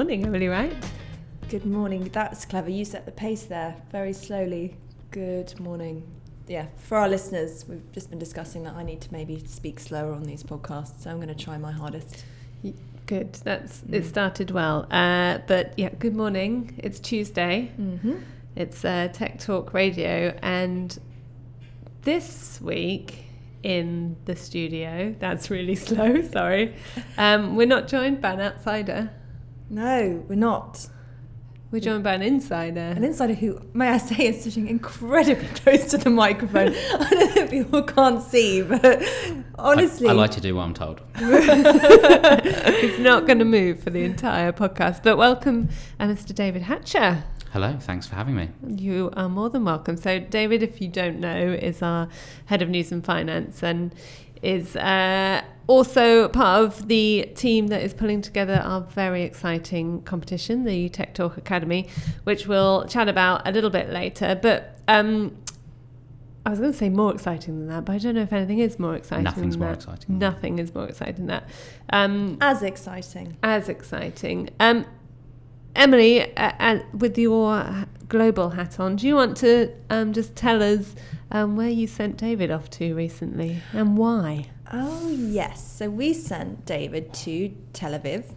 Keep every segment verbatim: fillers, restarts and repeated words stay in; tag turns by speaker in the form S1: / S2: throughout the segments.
S1: morning, Emily Wright.
S2: Good morning. That's clever. You set the pace there very slowly. Good morning. Yeah, for our listeners, we've just been discussing that I need to maybe speak slower on these podcasts, so I'm going to try my hardest.
S1: Good. That's mm. It started well. Uh, but yeah, good morning. It's Tuesday.
S2: Mm-hmm.
S1: It's uh, Tech Talk Radio, and this week in the studio, that's really slow, sorry, um, we're not joined by an outsider.
S2: No, we're not.
S1: We're joined by an insider.
S2: An insider who, may I say, is sitting incredibly close to the microphone. I don't know if people can't see, but honestly...
S3: I, I like to do what I'm told.
S1: It's not going to move for the entire podcast. But welcome, uh, Mister David Hatcher.
S3: Hello, thanks for having me.
S1: You are more than welcome. So David, if you don't know, is our head of news and finance and is uh, also part of the team that is pulling together our very exciting competition, the Tech Talk Academy, which we'll chat about a little bit later. But um, I was going to say more exciting than that, but I don't know if anything is more exciting
S3: Nothing's
S1: than
S3: more
S1: that.
S3: exciting.
S1: Nothing is more exciting than that. Um,
S2: as exciting.
S1: As exciting. Um, Emily, uh, uh, with your global hat on, do you want to um, just tell us um, where you sent David off to recently and why?
S2: Oh, yes. So we sent David to Tel Aviv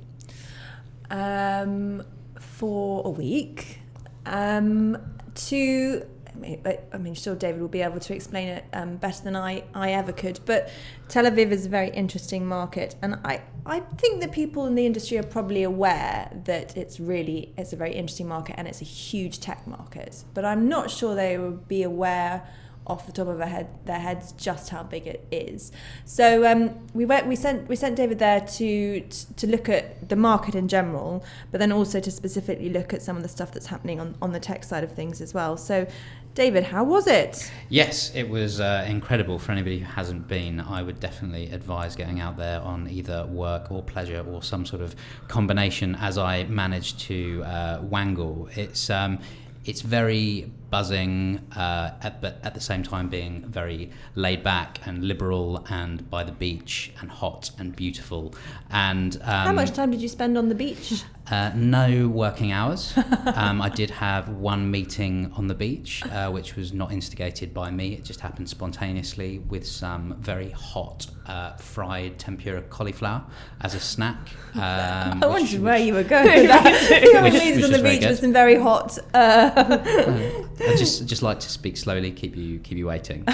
S2: um, for a week um, to... I mean, I mean, sure, David will be able to explain it um, better than I, I ever could. But Tel Aviv is a very interesting market, and I, I think that people in the industry are probably aware that it's really it's a very interesting market and it's a huge tech market. But I'm not sure they would be aware off the top of their head their heads just how big it is. So um, we went we sent we sent David there to to look at the market in general, but then also to specifically look at some of the stuff that's happening on, on the tech side of things as well. So David, how was it?
S3: Yes, it was uh, incredible. For anybody who hasn't been, I would definitely advise getting out there on either work or pleasure or some sort of combination, as I managed to uh, wangle. It's um, it's very buzzing, uh, at, but at the same time being very laid back and liberal and by the beach and hot and beautiful. And um,
S2: how much time did you spend on the beach?
S3: Uh, no working hours. um, I did have one meeting on the beach, uh, which was not instigated by me. It just happened spontaneously with some very hot uh, fried tempura cauliflower as a snack. Um,
S2: I
S3: which,
S2: wondered
S3: which,
S2: where you were going with that. Your
S3: which,
S2: meetings
S3: which
S2: on the
S3: was very
S2: beach
S3: good.
S2: was been very hot. Uh,
S3: I just just like to speak slowly, keep you keep you waiting.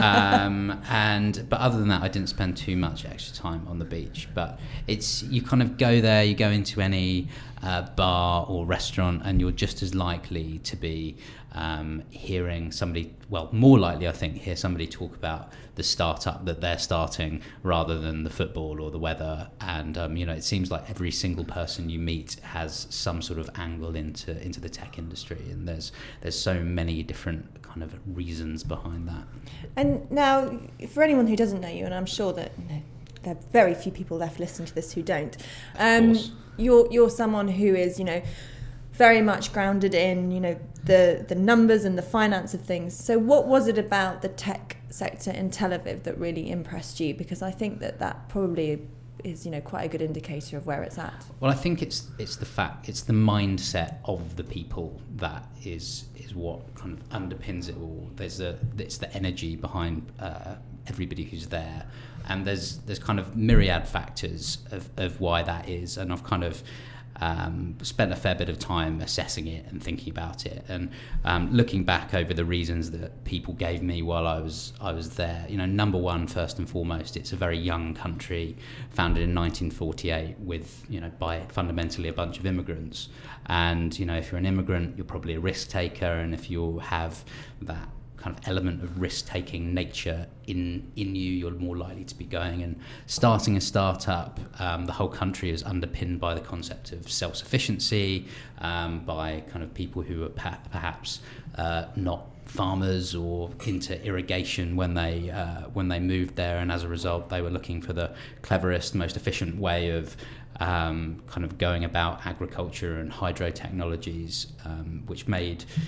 S3: Um, and but other than that, I didn't spend too much extra time on the beach. But it's you kind of go there, you go into any uh, bar or restaurant, and you're just as likely to be um, hearing somebody. Well, more likely, I think, hear somebody talk about the startup that they're starting rather than the football or the weather. And um, you know, it seems like every single person you meet has some sort of angle into into the tech industry, and there's there's so many different kind of reasons behind that.
S2: And now, for anyone who doesn't know you, and I'm sure that you know, there are very few people left listening to this who don't, um, you're you're someone who is you know very much grounded in you know the the numbers and the finance of things. So what was it about the tech sector in Tel Aviv that really impressed you? Because I think that that probably is you know quite a good indicator of where it's at.
S3: Well, I think it's it's the fact it's the mindset of the people that is is what kind of underpins it all. There's a it's the energy behind uh, everybody who's there, and there's there's kind of myriad factors of, of why that is, and I've kind of Um, spent a fair bit of time assessing it and thinking about it, and um, looking back over the reasons that people gave me while I was I was there. You know, number one, first and foremost, it's a very young country, founded in nineteen forty-eight, with you know by fundamentally a bunch of immigrants. And you know, if you're an immigrant, you're probably a risk taker, and if you have that kind of element of risk-taking nature in in you, you're more likely to be going and starting a startup. Um, the whole country is underpinned by the concept of self-sufficiency, um, by kind of people who are pa- perhaps uh, not farmers or into irrigation when they uh, when they moved there, and as a result, they were looking for the cleverest, most efficient way of um, kind of going about agriculture and hydro technologies, um, which made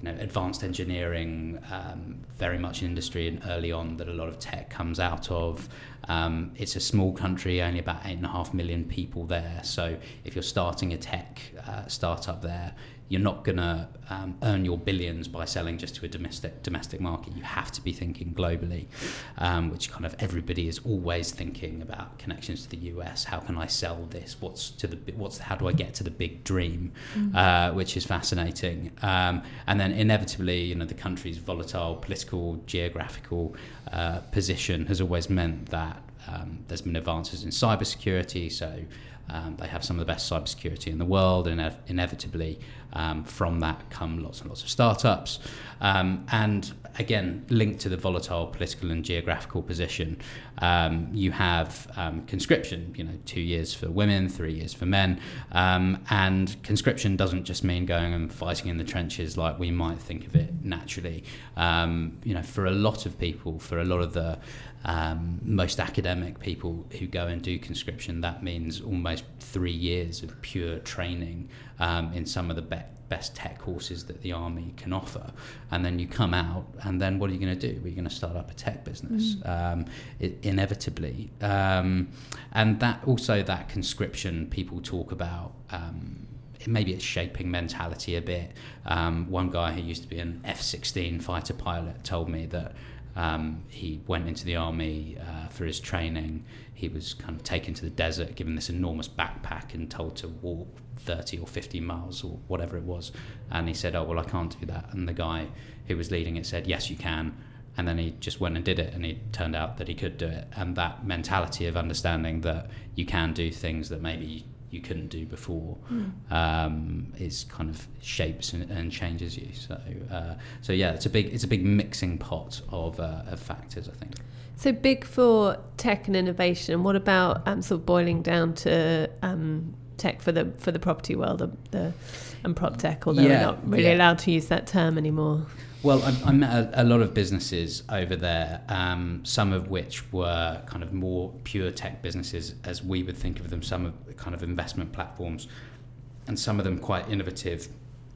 S3: you know, advanced engineering, um, very much an industry and early on that a lot of tech comes out of. Um, it's a small country, only about eight and a half million people there. So if you're starting a tech uh, startup there, you're not going to um, earn your billions by selling just to a domestic domestic market. You have to be thinking globally, um, which kind of everybody is always thinking about connections to the U S. How can I sell this? What's to the what's how do I get to the big dream? Mm-hmm. uh, which is fascinating. Um, and then inevitably, you know, the country's volatile political, geographical uh, position has always meant that um, there's been advances in cybersecurity. So. Um, they have some of the best cybersecurity in the world, and inev- inevitably um, from that come lots and lots of startups. Um, and again, linked to the volatile political and geographical position, um, you have um, conscription, you know, two years for women, three years for men. Um, and conscription doesn't just mean going and fighting in the trenches like we might think of it naturally. Um, you know, for a lot of people, for a lot of the Um, most academic people who go and do conscription, that means almost three years of pure training um, in some of the be- best tech courses that the army can offer. And then you come out, and then what are you going to do? We're going to start up a tech business, mm. um, it, inevitably. Um, and that also that conscription people talk about, um, maybe it's shaping mentality a bit. Um, one guy who used to be an F sixteen fighter pilot told me that Um, he went into the army uh, for his training. He was kind of taken to the desert, given this enormous backpack and told to walk thirty or fifty miles or whatever it was. And he said, oh, well, I can't do that. And the guy who was leading it said, yes, you can. And then he just went and did it, and it turned out that he could do it. And that mentality of understanding that you can do things that maybe you couldn't do before mm. um, is kind of shapes and, and changes you. So, uh, so yeah, it's a big it's a big mixing pot of, uh, of factors, I think.
S1: So big for tech and innovation. What about um, sort of boiling down to um, tech for the for the property world, the, the and prop tech? Although yeah, we're not really yeah. allowed to use that term anymore.
S3: Well, I, I met a, a lot of businesses over there, um, some of which were kind of more pure tech businesses as we would think of them, some of the kind of investment platforms, and some of them quite innovative,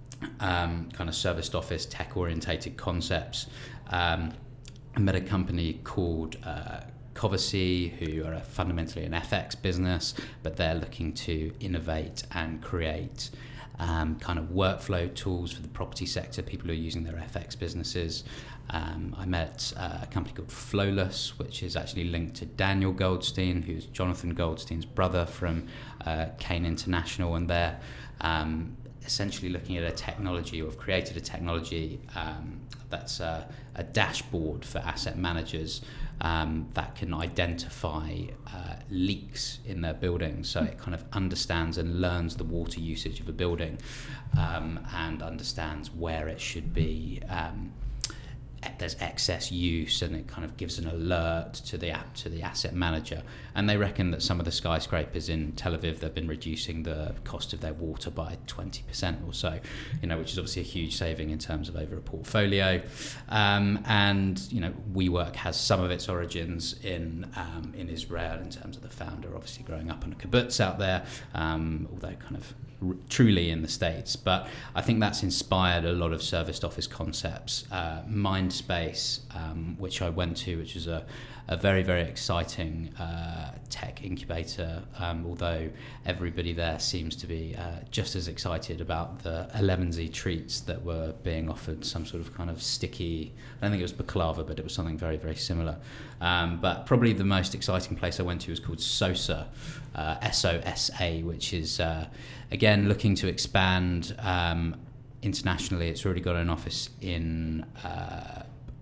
S3: um, kind of serviced office, tech-orientated concepts. Um, I met a company called uh, Covacy, who are a, fundamentally an F X business, but they're looking to innovate and create Um, kind of workflow tools for the property sector, people who are using their F X businesses. Um, I met uh, a company called Flowless, which is actually linked to Daniel Goldstein, who's Jonathan Goldstein's brother from uh, Kane International, and they're um, essentially looking at a technology, or have created a technology um, that's a, a dashboard for asset managers um, that can identify uh, leaks in their building. So it kind of understands and learns the water usage of a building um, and understands where it should be. Um, there's excess use, and it kind of gives an alert to the app to the asset manager. And they reckon that some of the skyscrapers in Tel Aviv, they've been reducing the cost of their water by twenty percent or so, you know, which is obviously a huge saving in terms of over a portfolio. Um, and you know, WeWork has some of its origins in um, in Israel in terms of the founder obviously growing up on a kibbutz out there, um, although kind of r- truly in the States. But I think that's inspired a lot of serviced office concepts. Uh, Mindspace, um, which I went to, which is a, a very, very exciting uh, tech incubator, um, although everybody there seems to be uh, just as excited about the Elevenzy treats that were being offered, some sort of kind of sticky, I don't think it was baklava, but it was something very, very similar. Um, but probably the most exciting place I went to was called SOSA, uh, S O S A, which is, uh, again, looking to expand um, internationally. It's already got an office in uh,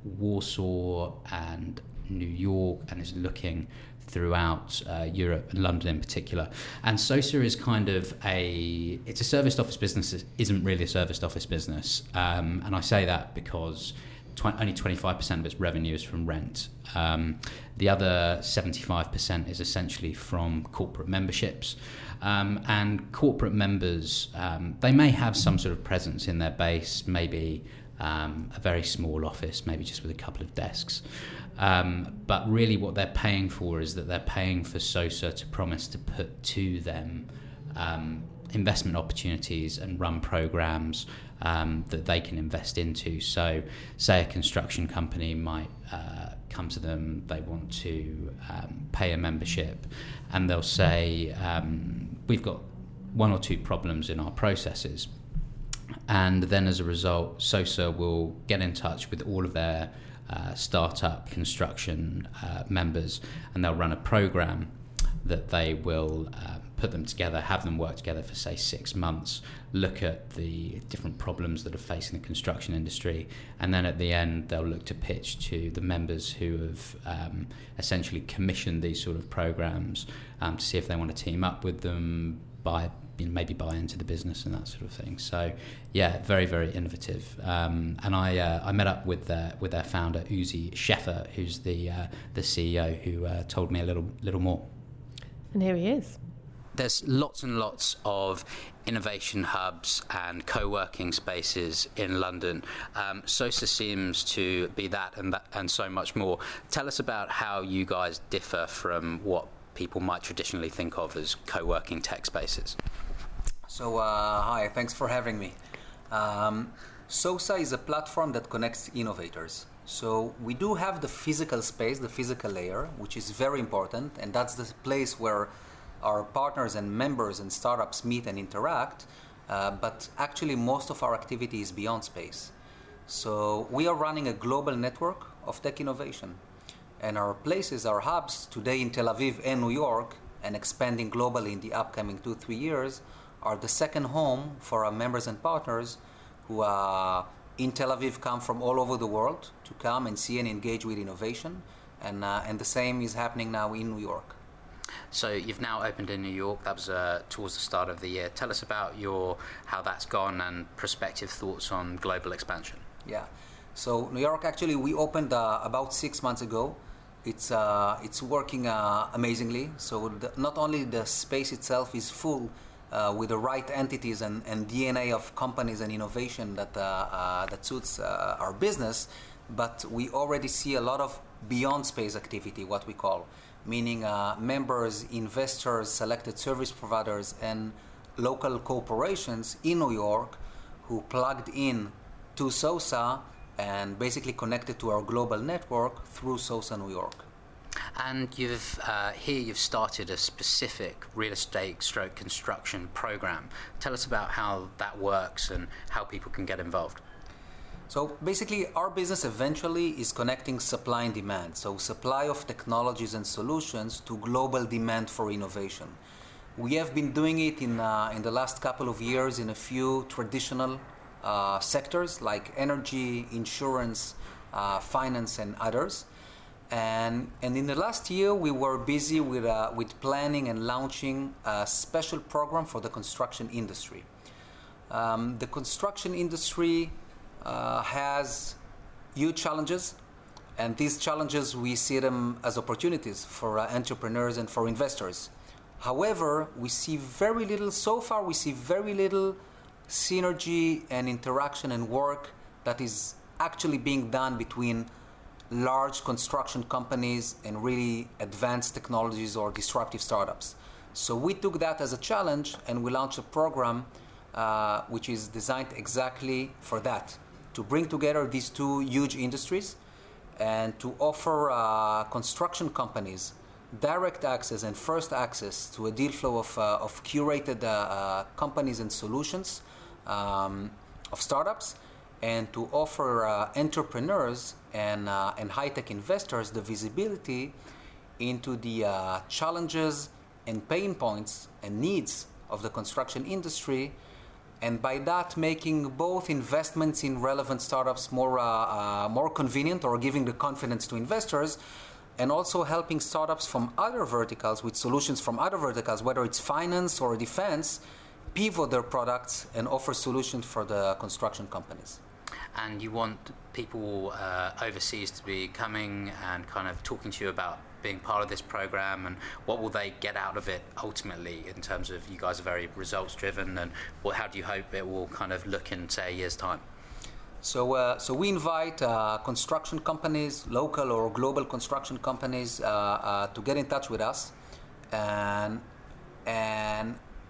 S3: Warsaw and New York, and is looking throughout uh, Europe and London in particular. And SOSA is kind of a, it's a serviced office business that isn't really a serviced office business. Um, and I say that because tw- only twenty-five percent of its revenue is from rent. Um, the other seventy-five percent is essentially from corporate memberships. Um, and corporate members, um, they may have some sort of presence in their base, maybe um, a very small office, maybe just with a couple of desks. Um, but really what they're paying for is that they're paying for SOSA to promise to put to them um, investment opportunities and run programs um, that they can invest into. So say a construction company might uh, come to them, they want to um, pay a membership, and they'll say, um, we've got one or two problems in our processes. And then as a result, SOSA will get in touch with all of their uh, startup construction uh, members, and they'll run a program that they will uh, put them together, have them work together for, say, six months, look at the different problems that are facing the construction industry, and then at the end they'll look to pitch to the members who have um, essentially commissioned these sort of programs um, to see if they want to team up with them, buy, you know, maybe buy into the business and that sort of thing. So, yeah, very, very innovative. Um, and I uh, I met up with their with their founder Uzi Sheffer, who's the uh, the C E O, who uh, told me a little little more.
S1: And here he is.
S3: There's lots and lots of innovation hubs and co-working spaces in London. Um, SOSA seems to be that and that and so much more. Tell us about how you guys differ from what people might traditionally think of as co-working tech spaces.
S4: So, uh, hi, thanks for having me. Um, SOSA is a platform that connects innovators. So we do have the physical space, the physical layer, which is very important, and that's the place where our partners and members and startups meet and interact, uh, but actually most of our activity is beyond space. So we are running a global network of tech innovation, and our places, our hubs today in Tel Aviv and New York, and expanding globally in the upcoming two, three years, are the second home for our members and partners who are in Tel Aviv, come from all over the world to come and see and engage with innovation, and uh, and the same is happening now in New York.
S3: So you've now opened in New York. That was uh, towards the start of the year. Tell us about your how that's gone and prospective thoughts on global expansion.
S4: Yeah, so New York, actually we opened uh, about six months ago. It's uh, it's working uh, amazingly. So the, not only the space itself is full Uh, with the right entities and, and D N A of companies and innovation that uh, uh, that suits uh, our business, but we already see a lot of beyond space activity, what we call, meaning uh, members, investors, selected service providers, and local corporations in New York who plugged in to SOSA and basically connected to our global network through SOSA New York.
S3: And you've uh, here you've started a specific real estate stroke construction program. Tell us about how that works and how people can get involved.
S4: So basically our business eventually is connecting supply and demand. So supply of technologies and solutions to global demand for innovation. We have been doing it in, uh, in the last couple of years in a few traditional uh, sectors like energy, insurance, uh, finance, and others. And, and in the last year, we were busy with, uh, with planning and launching a special program for the construction industry. Um, the construction industry uh, has huge challenges, and these challenges, we see them as opportunities for uh, entrepreneurs and for investors. However, we see very little, so far we see very little synergy and interaction and work that is actually being done between large construction companies and really advanced technologies or disruptive startups. So we took that as a challenge and we launched a program uh, which is designed exactly for that, to bring together these two huge industries and to offer uh, construction companies direct access and first access to a deal flow of, uh, of curated uh, uh, companies and solutions um, of startups, and to offer uh, entrepreneurs and, uh, and high-tech investors the visibility into the uh, challenges and pain points and needs of the construction industry, and by that making both investments in relevant startups more, uh, uh, more convenient, or giving the confidence to investors, and also helping startups from other verticals with solutions from other verticals, whether it's finance or defense, pivot their products and offer solutions for the construction companies.
S3: And you want people uh, overseas to be coming and kind of talking to you about being part of this program, and what will they get out of it ultimately, in terms of, you guys are very results driven, and what, how do you hope it will kind of look in, say, a year's time?
S4: So, uh, so we invite uh, construction companies, local or global construction companies, uh, uh, to get in touch with us, and and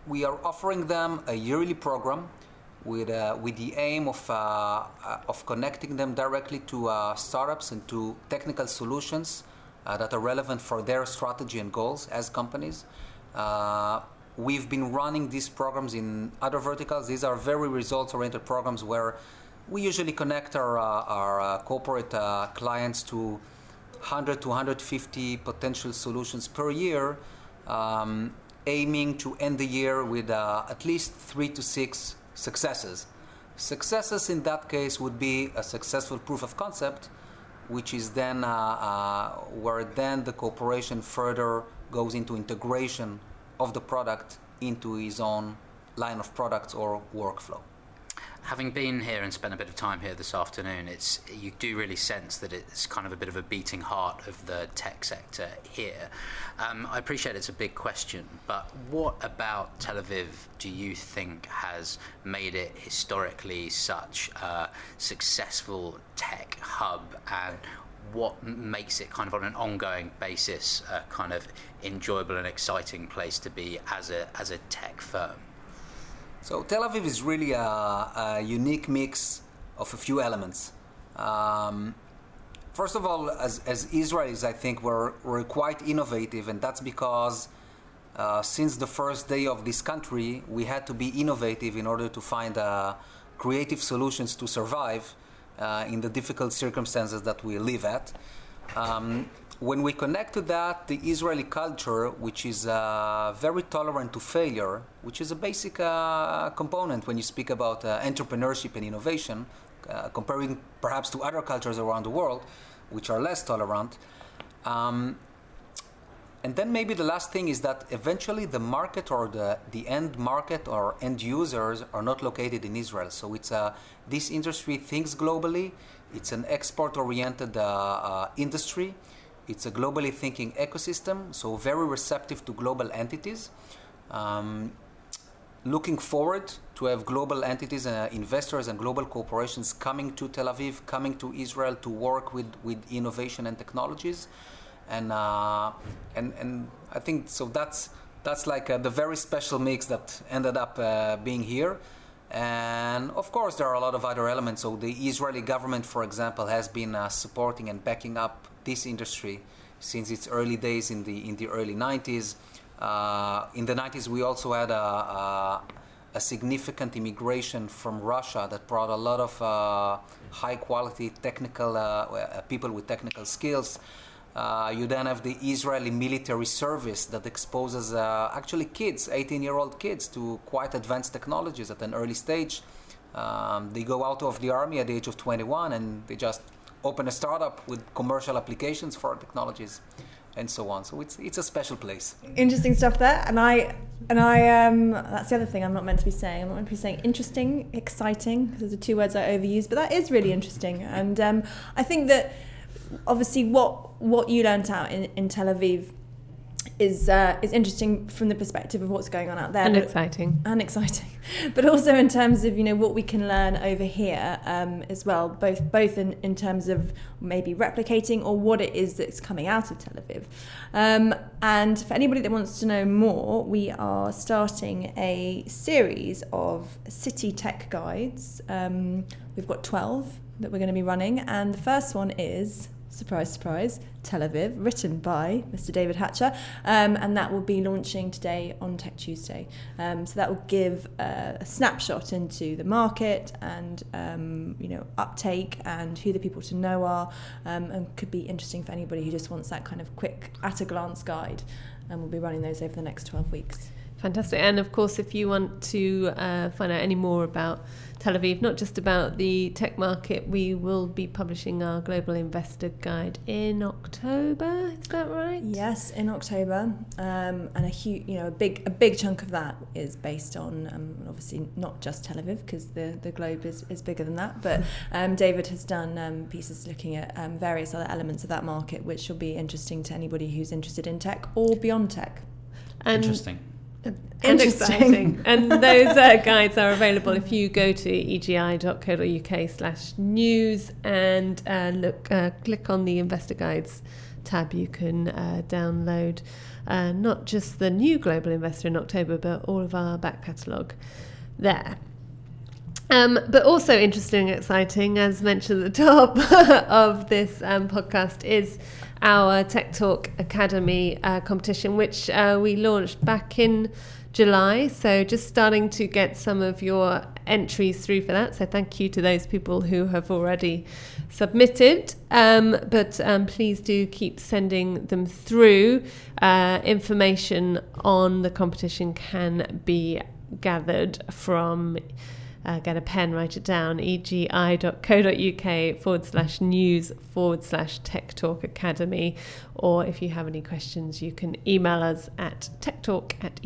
S4: we are offering them a yearly program with uh, with the aim of uh, uh, of connecting them directly to uh, startups and to technical solutions uh, that are relevant for their strategy and goals as companies. Uh, we've been running these programs in other verticals. These are very results-oriented programs where we usually connect our uh, our uh, corporate uh, clients to one hundred to one hundred fifty potential solutions per year, um, aiming to end the year with uh, at least three to six successes. Successes in that case would be a successful proof of concept, which is then uh, uh, where then the corporation further goes into integration of the product into his own line of products or workflow.
S3: Having been here and spent a bit of time here this afternoon, it's you do really sense that it's kind of a bit of a beating heart of the tech sector here. Um, I appreciate it's a big question, but what about Tel Aviv do you think has made it historically such a successful tech hub, and what makes it kind of on an ongoing basis a kind of enjoyable and exciting place to be as a as a tech firm?
S4: So Tel Aviv is really a, a unique mix of a few elements. Um, first of all, as, as Israelis, I think we're, we're quite innovative, and that's because uh, since the first day of this country, we had to be innovative in order to find uh, creative solutions to survive uh, in the difficult circumstances that we live at. Um, When we connect to that the Israeli culture, which is uh, very tolerant to failure, which is a basic uh, component when you speak about uh, entrepreneurship and innovation, uh, comparing perhaps to other cultures around the world, which are less tolerant. Um, and then maybe the last thing is that eventually the market or the, the end market or end users are not located in Israel. So it's uh, this industry thinks globally. It's an export-oriented uh, uh, industry. It's a globally thinking ecosystem, so very receptive to global entities. Um, looking forward to have global entities, uh, investors and global corporations coming to Tel Aviv, coming to Israel to work with, with innovation and technologies. And, uh, and, and I think so that's, that's like uh, the very special mix that ended up uh, being here. And of course, there are a lot of other elements. So the Israeli government, for example, has been uh, supporting and backing up this industry since its early days in the in the early nineties. Uh, in the nineties, we also had a, a, a significant immigration from Russia that brought a lot of uh, high-quality technical uh, people with technical skills. Uh, you then have the Israeli military service that exposes uh, actually kids, eighteen-year-old kids, to quite advanced technologies at an early stage. Um, they go out of the army at the age of twenty-one and they just open a startup with commercial applications for our technologies and so on. So it's it's a special place.
S2: Interesting stuff there. And I and I um that's the other thing I'm not meant to be saying. I'm not meant to be saying interesting, exciting, because those are two words I overuse, but that is really interesting. And um, I think that obviously what what you learnt out in, in Tel Aviv is uh, is interesting from the perspective of what's going on out there.
S1: And
S2: but,
S1: exciting.
S2: And exciting. But also in terms of, you know, what we can learn over here um, as well, both both in, in terms of maybe replicating or what it is that's coming out of Tel Aviv. Um, and for anybody that wants to know more, we are starting a series of city tech guides. Um, we've got twelve that we're going to be running, and the first one is, surprise, surprise, Tel Aviv, written by Mister David Hatcher, um, and that will be launching today on Tech Tuesday. Um, so that will give uh, a snapshot into the market and um, you know uptake and who the people to know are, um, and could be interesting for anybody who just wants that kind of quick at a glance guide. And we'll be running those over the next twelve weeks.
S1: Fantastic. And of course, if you want to uh, find out any more about Tel Aviv, not just about the tech market, we will be publishing our Global Investor Guide in October. Is that right?
S2: Yes, in October, um, and a huge, you know, a big, a big chunk of that is based on um, obviously not just Tel Aviv, because the, the globe is, is bigger than that. But um, David has done um, pieces looking at um, various other elements of that market, which will be interesting to anybody who's interested in tech or beyond tech.
S1: And
S3: Interesting.
S1: and exciting. And those uh, guides are available if you go to egi.co.uk slash news and uh, look, uh, click on the Investor Guides tab. You can uh, download uh, not just the new Global Investor in October, but all of our back catalogue there. Um, but also interesting and exciting, as mentioned at the top of this um, podcast, is our Tech Talk Academy uh, competition, which uh, we launched back in July. So just starting to get some of your entries through for that. So thank you to those people who have already submitted. Um, but um, please do keep sending them through. Uh, information on the competition can be gathered from Uh, get a pen, write it down, egi.co.uk forward slash news forward slash Tech Talk Academy. Or if you have any questions, you can email us at techtalk at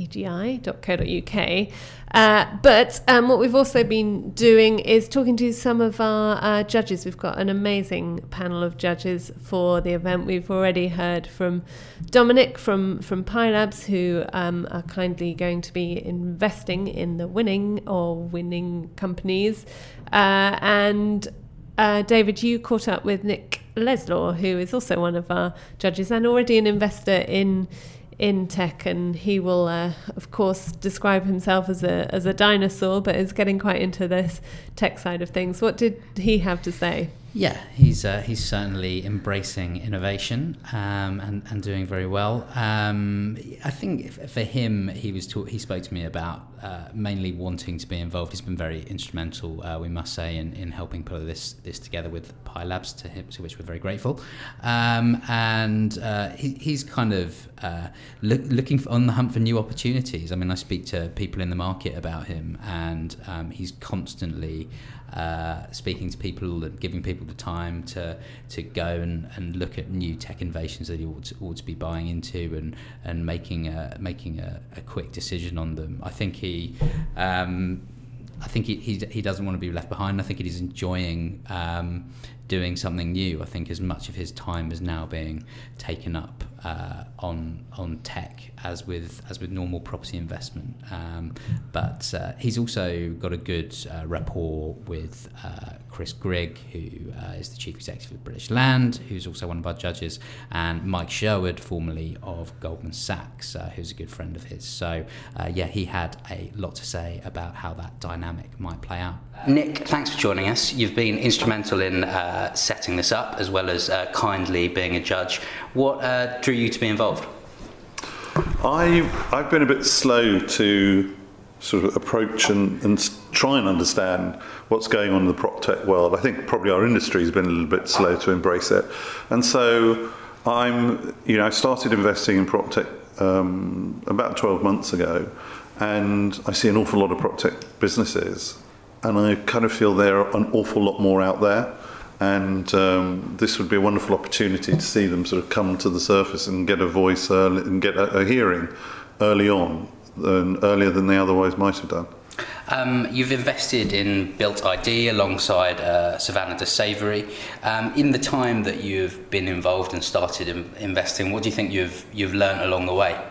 S1: egi.co.uk. Uh, but um, what we've also been doing is talking to some of our uh, judges. We've got an amazing panel of judges for the event. We've already heard from Dominic from, from Pi Labs, who um, are kindly going to be investing in the winning or winning companies. Uh, and uh, David, you caught up with Nick Leslaw, who is also one of our judges and already an investor in in tech, and he will uh, of course describe himself as a as a dinosaur, but is getting quite into this tech side of things. What did he have to say?
S3: Yeah, he's uh, he's certainly embracing innovation um, and and doing very well. Um, I think for him, he was talk- he spoke to me about uh, mainly wanting to be involved. He's been very instrumental, uh, we must say, in, in helping put this this together with Pi Labs, to him, to which we're very grateful. Um, and uh, he, he's kind of uh, look, looking for, on the hunt for new opportunities. I mean, I speak to people in the market about him, and um, he's constantly Uh, speaking to people and giving people the time to to go and, and look at new tech innovations that he ought to, ought to be buying into and and making a making a, a quick decision on them. I think he um, I think he, he he doesn't want to be left behind. I think he's enjoying um, doing something new. I think as much of his time is now being taken up uh, on on tech as with as with normal property investment. Um, but uh, he's also got a good uh, rapport with uh, Chris Grigg, who uh, is the chief executive of British Land, who's also one of our judges, and Mike Sherwood, formerly of Goldman Sachs, uh, who's a good friend of his. So uh, yeah, he had a lot to say about how that dynamic might play out.
S5: Nick, thanks for joining us. You've been instrumental in uh, setting this up, as well as uh, kindly being a judge. What uh, drew you to be involved?
S6: I, I've been a bit slow to sort of approach and, and try and understand what's going on in the prop tech world. I think probably our industry has been a little bit slow to embrace it. And so I'm, you know, I started investing in prop tech um, about twelve months ago, and I see an awful lot of prop tech businesses, and I kind of feel there are an awful lot more out there. And um, this would be a wonderful opportunity to see them sort of come to the surface and get a voice early, and get a, a hearing early on, and earlier than they otherwise might have done.
S5: Um, you've invested in Built I D alongside uh, Savannah de Savory. Um, in the time that you've been involved and started in investing, what do you think you've you've learned along the way?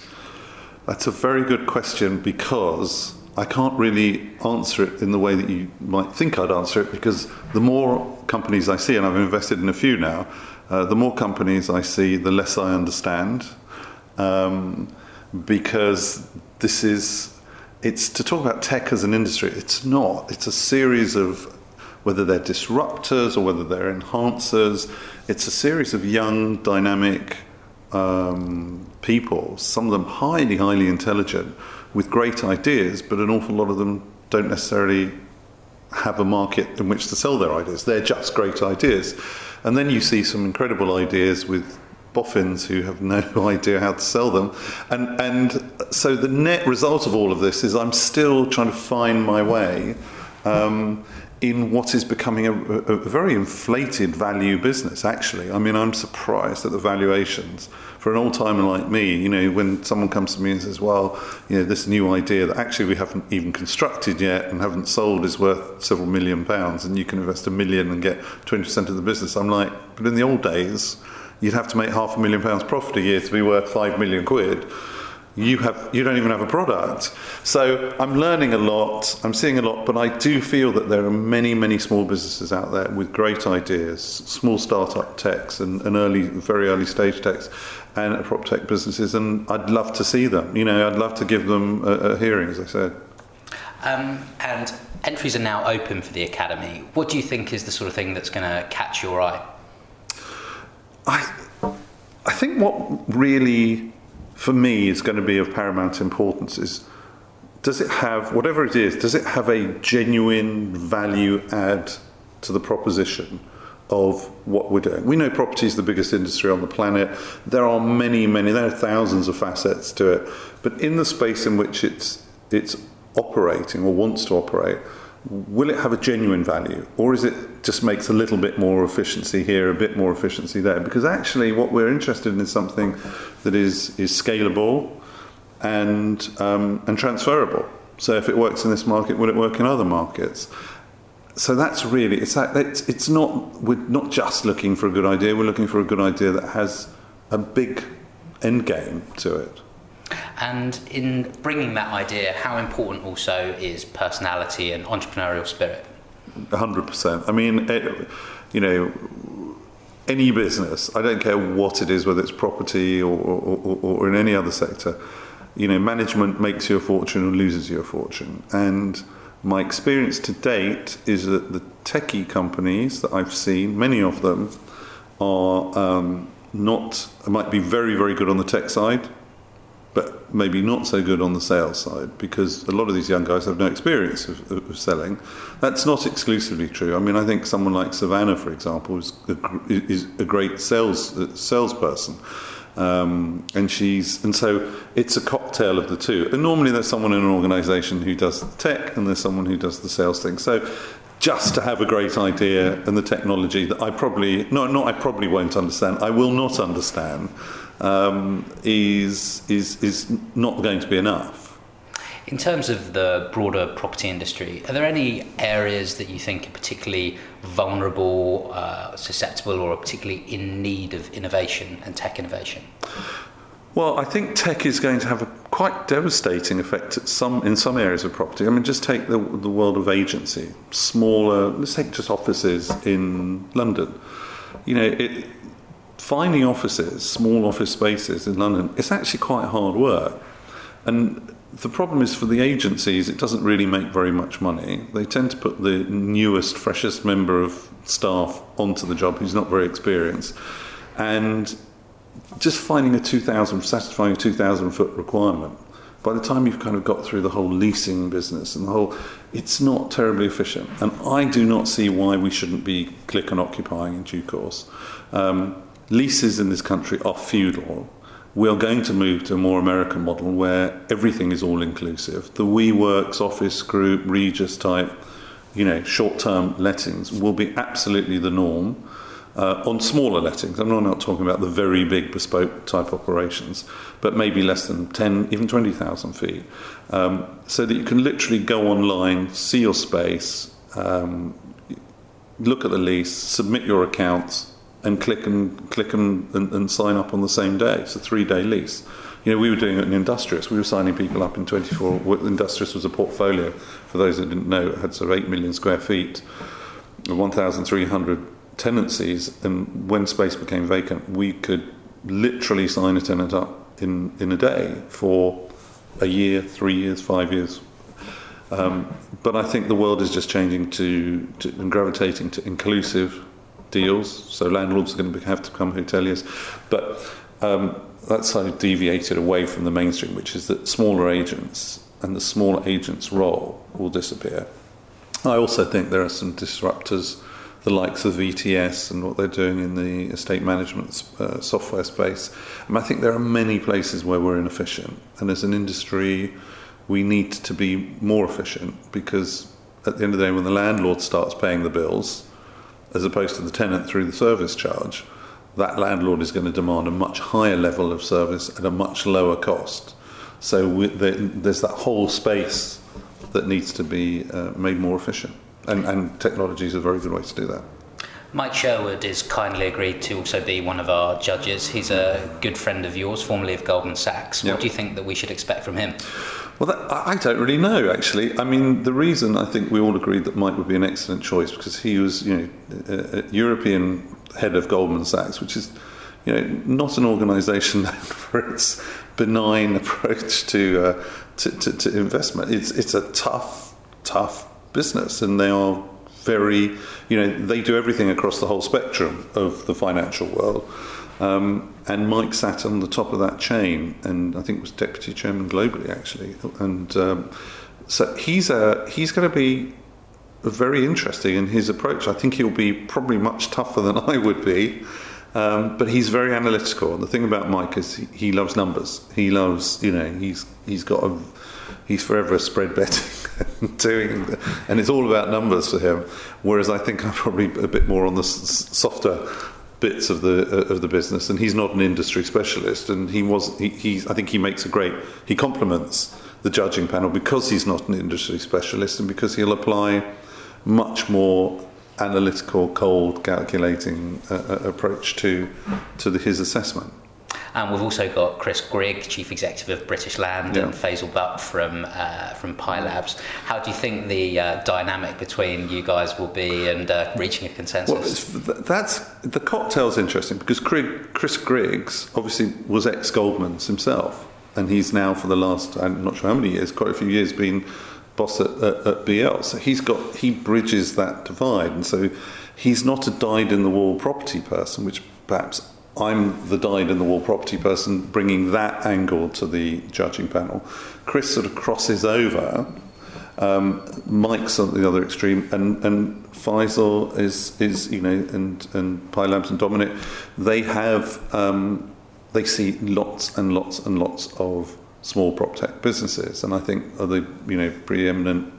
S6: That's a very good question, because I can't really answer it in the way that you might think I'd answer it, because the more companies I see, and I've invested in a few now, uh, the more companies I see, the less I understand, um, because this is, it's to talk about tech as an industry, it's not. It's a series of, whether they're disruptors or whether they're enhancers, it's a series of young, dynamic um, people, some of them highly, highly intelligent, with great ideas, but an awful lot of them don't necessarily have a market in which to sell their ideas. They're just great ideas. And then you see some incredible ideas with boffins who have no idea how to sell them. And, and so the net result of all of this is I'm still trying to find my way um, in what is becoming a, a very inflated value business, actually. I mean, I'm surprised at the valuations. For an old-timer like me, you know, when someone comes to me and says, well, you know, this new idea that actually we haven't even constructed yet and haven't sold is worth several million pounds, and you can invest a million and get twenty percent of the business. I'm like, but in the old days, you'd have to make half a million pounds profit a year to be worth five million quid. you have you don't even have a product. So I'm learning a lot, I'm seeing a lot, but I do feel that there are many, many small businesses out there with great ideas, small startup techs and, and early, very early stage techs and prop tech businesses, and I'd love to see them. You know, I'd love to give them a, a hearing, as I said.
S5: Um, and entries are now open for the Academy. What do you think is the sort of thing that's going to catch your eye?
S6: I, I think what really, for me, is going to be of paramount importance is, does it have, whatever it is, does it have a genuine value add to the proposition of what we're doing? We know property is the biggest industry on the planet. There are many, many, there are thousands of facets to it. But in the space in which it's it's operating or wants to operate, will it have a genuine value? Or is it just makes a little bit more efficiency here, a bit more efficiency there? Because actually what we're interested in is something that is, is scalable and um, and transferable. So if it works in this market, will it work in other markets? So that's really, it's that, it's, it's not, we're not just looking for a good idea, we're looking for a good idea that has a big end game to it.
S5: And in bringing that idea, how important also is personality and entrepreneurial spirit?
S6: one hundred percent. I mean, it, you know, any business, I don't care what it is, whether it's property or, or, or in any other sector, you know, management makes you a fortune or loses you a fortune. And my experience to date is that the techie companies that I've seen, many of them are um, not, might be very, very good on the tech side, but maybe not so good on the sales side, because a lot of these young guys have no experience of, of selling. That's not exclusively true. I mean, I think someone like Savannah, for example, is a, is a great sales salesperson, um, and she's and so it's a cocktail of the two. And normally there's someone in an organisation who does the tech, and there's someone who does the sales thing. So just to have a great idea and the technology that I probably no, not I probably won't understand. I will not understand. Um, is is is not going to be enough.
S5: In terms of the broader property industry, are there any areas that you think are particularly vulnerable, uh, susceptible, or are particularly in need of innovation and tech innovation?
S6: Well, I think tech is going to have a quite devastating effect at some in some areas of property. I mean, just take the the world of agency, smaller. Let's take just offices in London. You know, it. Finding offices, small office spaces in London, it's actually quite hard work. And the problem is for the agencies, it doesn't really make very much money. They tend to put the newest, freshest member of staff onto the job who's not very experienced. And just finding a two thousand, satisfying a two thousand foot requirement, by the time you've kind of got through the whole leasing business and the whole, it's not terribly efficient. And I do not see why we shouldn't be click and occupying in due course. Um, Leases in this country are feudal. We are going to move to a more American model where everything is all-inclusive. The WeWorks, Office Group, Regus type, you know, short-term lettings will be absolutely the norm uh, on smaller lettings. I'm not, not talking about the very big bespoke type operations, but maybe less than ten, even twenty thousand feet, um, so that you can literally go online, see your space, um, look at the lease, submit your accounts, and click and click and, and, and sign up on the same day. It's a three-day lease. You know, we were doing it in Industrious. We were signing people up in twenty-four. Industrious was a portfolio, for those that didn't know, it had sort of eight million square feet, one thousand three hundred tenancies, and when space became vacant, we could literally sign a tenant up in, in a day for a year, three years, five years. Um, but I think the world is just changing to, to and gravitating to inclusive deals, so landlords are going to have to become hoteliers, but um, that's how deviated away from the mainstream, which is that smaller agents and the smaller agents' role will disappear. I also think there are some disruptors, the likes of V T S and what they're doing in the estate management uh, software space. And I think there are many places where we're inefficient, and as an industry we need to be more efficient, because at the end of the day, when the landlord starts paying the bills as opposed to the tenant through the service charge, that landlord is going to demand a much higher level of service at a much lower cost. So we, the, there's that whole space that needs to be uh, made more efficient, and, and technology is a very good way to do that.
S5: Mike Sherwood has kindly agreed to also be one of our judges. He's a good friend of yours, formerly of Goldman Sachs. What
S6: Yep.
S5: do you think that we should expect from him?
S6: Well, that, I I don't really know, actually. I mean, the reason I think we all agreed that Mike would be an excellent choice because he was, you know, a, a European head of Goldman Sachs, which is, you know, not an organisation known for its benign approach to, uh, to, to to investment. It's it's a tough, tough business, and they are very, you know, they do everything across the whole spectrum of the financial world. Um, and Mike sat on the top of that chain, and I think was deputy chairman globally, actually. And um, so he's a he's going to be very interesting in his approach. I think he'll be probably much tougher than I would be, um, but he's very analytical. And the thing about Mike is he, he loves numbers. He loves, you know, he's he's got a he's forever spread betting, doing, and it's all about numbers for him. Whereas I think I'm probably a bit more on the s- softer bits of the uh, of the business, and he's not an industry specialist, and he was he, he's I think he makes a great he complements the judging panel because he's not an industry specialist and because he'll apply much more analytical, cold, calculating uh, uh, approach to to the, his assessment.
S5: And we've also got Chris Grigg, Chief Executive of British Land,
S6: Yeah.
S5: and Faisal Butt from uh, from Pi Labs. How do you think the uh, dynamic between you guys will be and uh, reaching a consensus?
S6: Well, it's, that's the cocktail's interesting because Grigg, Chris Griggs obviously was ex-Goldman's himself, and he's now for the last I'm not sure how many years, quite a few years, been boss at, at, at B L. So he's got he bridges that divide, and so he's not a dyed-in-the-wall property person, which perhaps I'm the dyed-in-the-wall property person bringing that angle to the judging panel. Chris sort of crosses over. Um, Mike's on the other extreme, and, and Faisal is is you know, and and Pi Labs and Dominic, they have um, they see lots and lots and lots of small prop tech businesses, and I think are the you know preeminent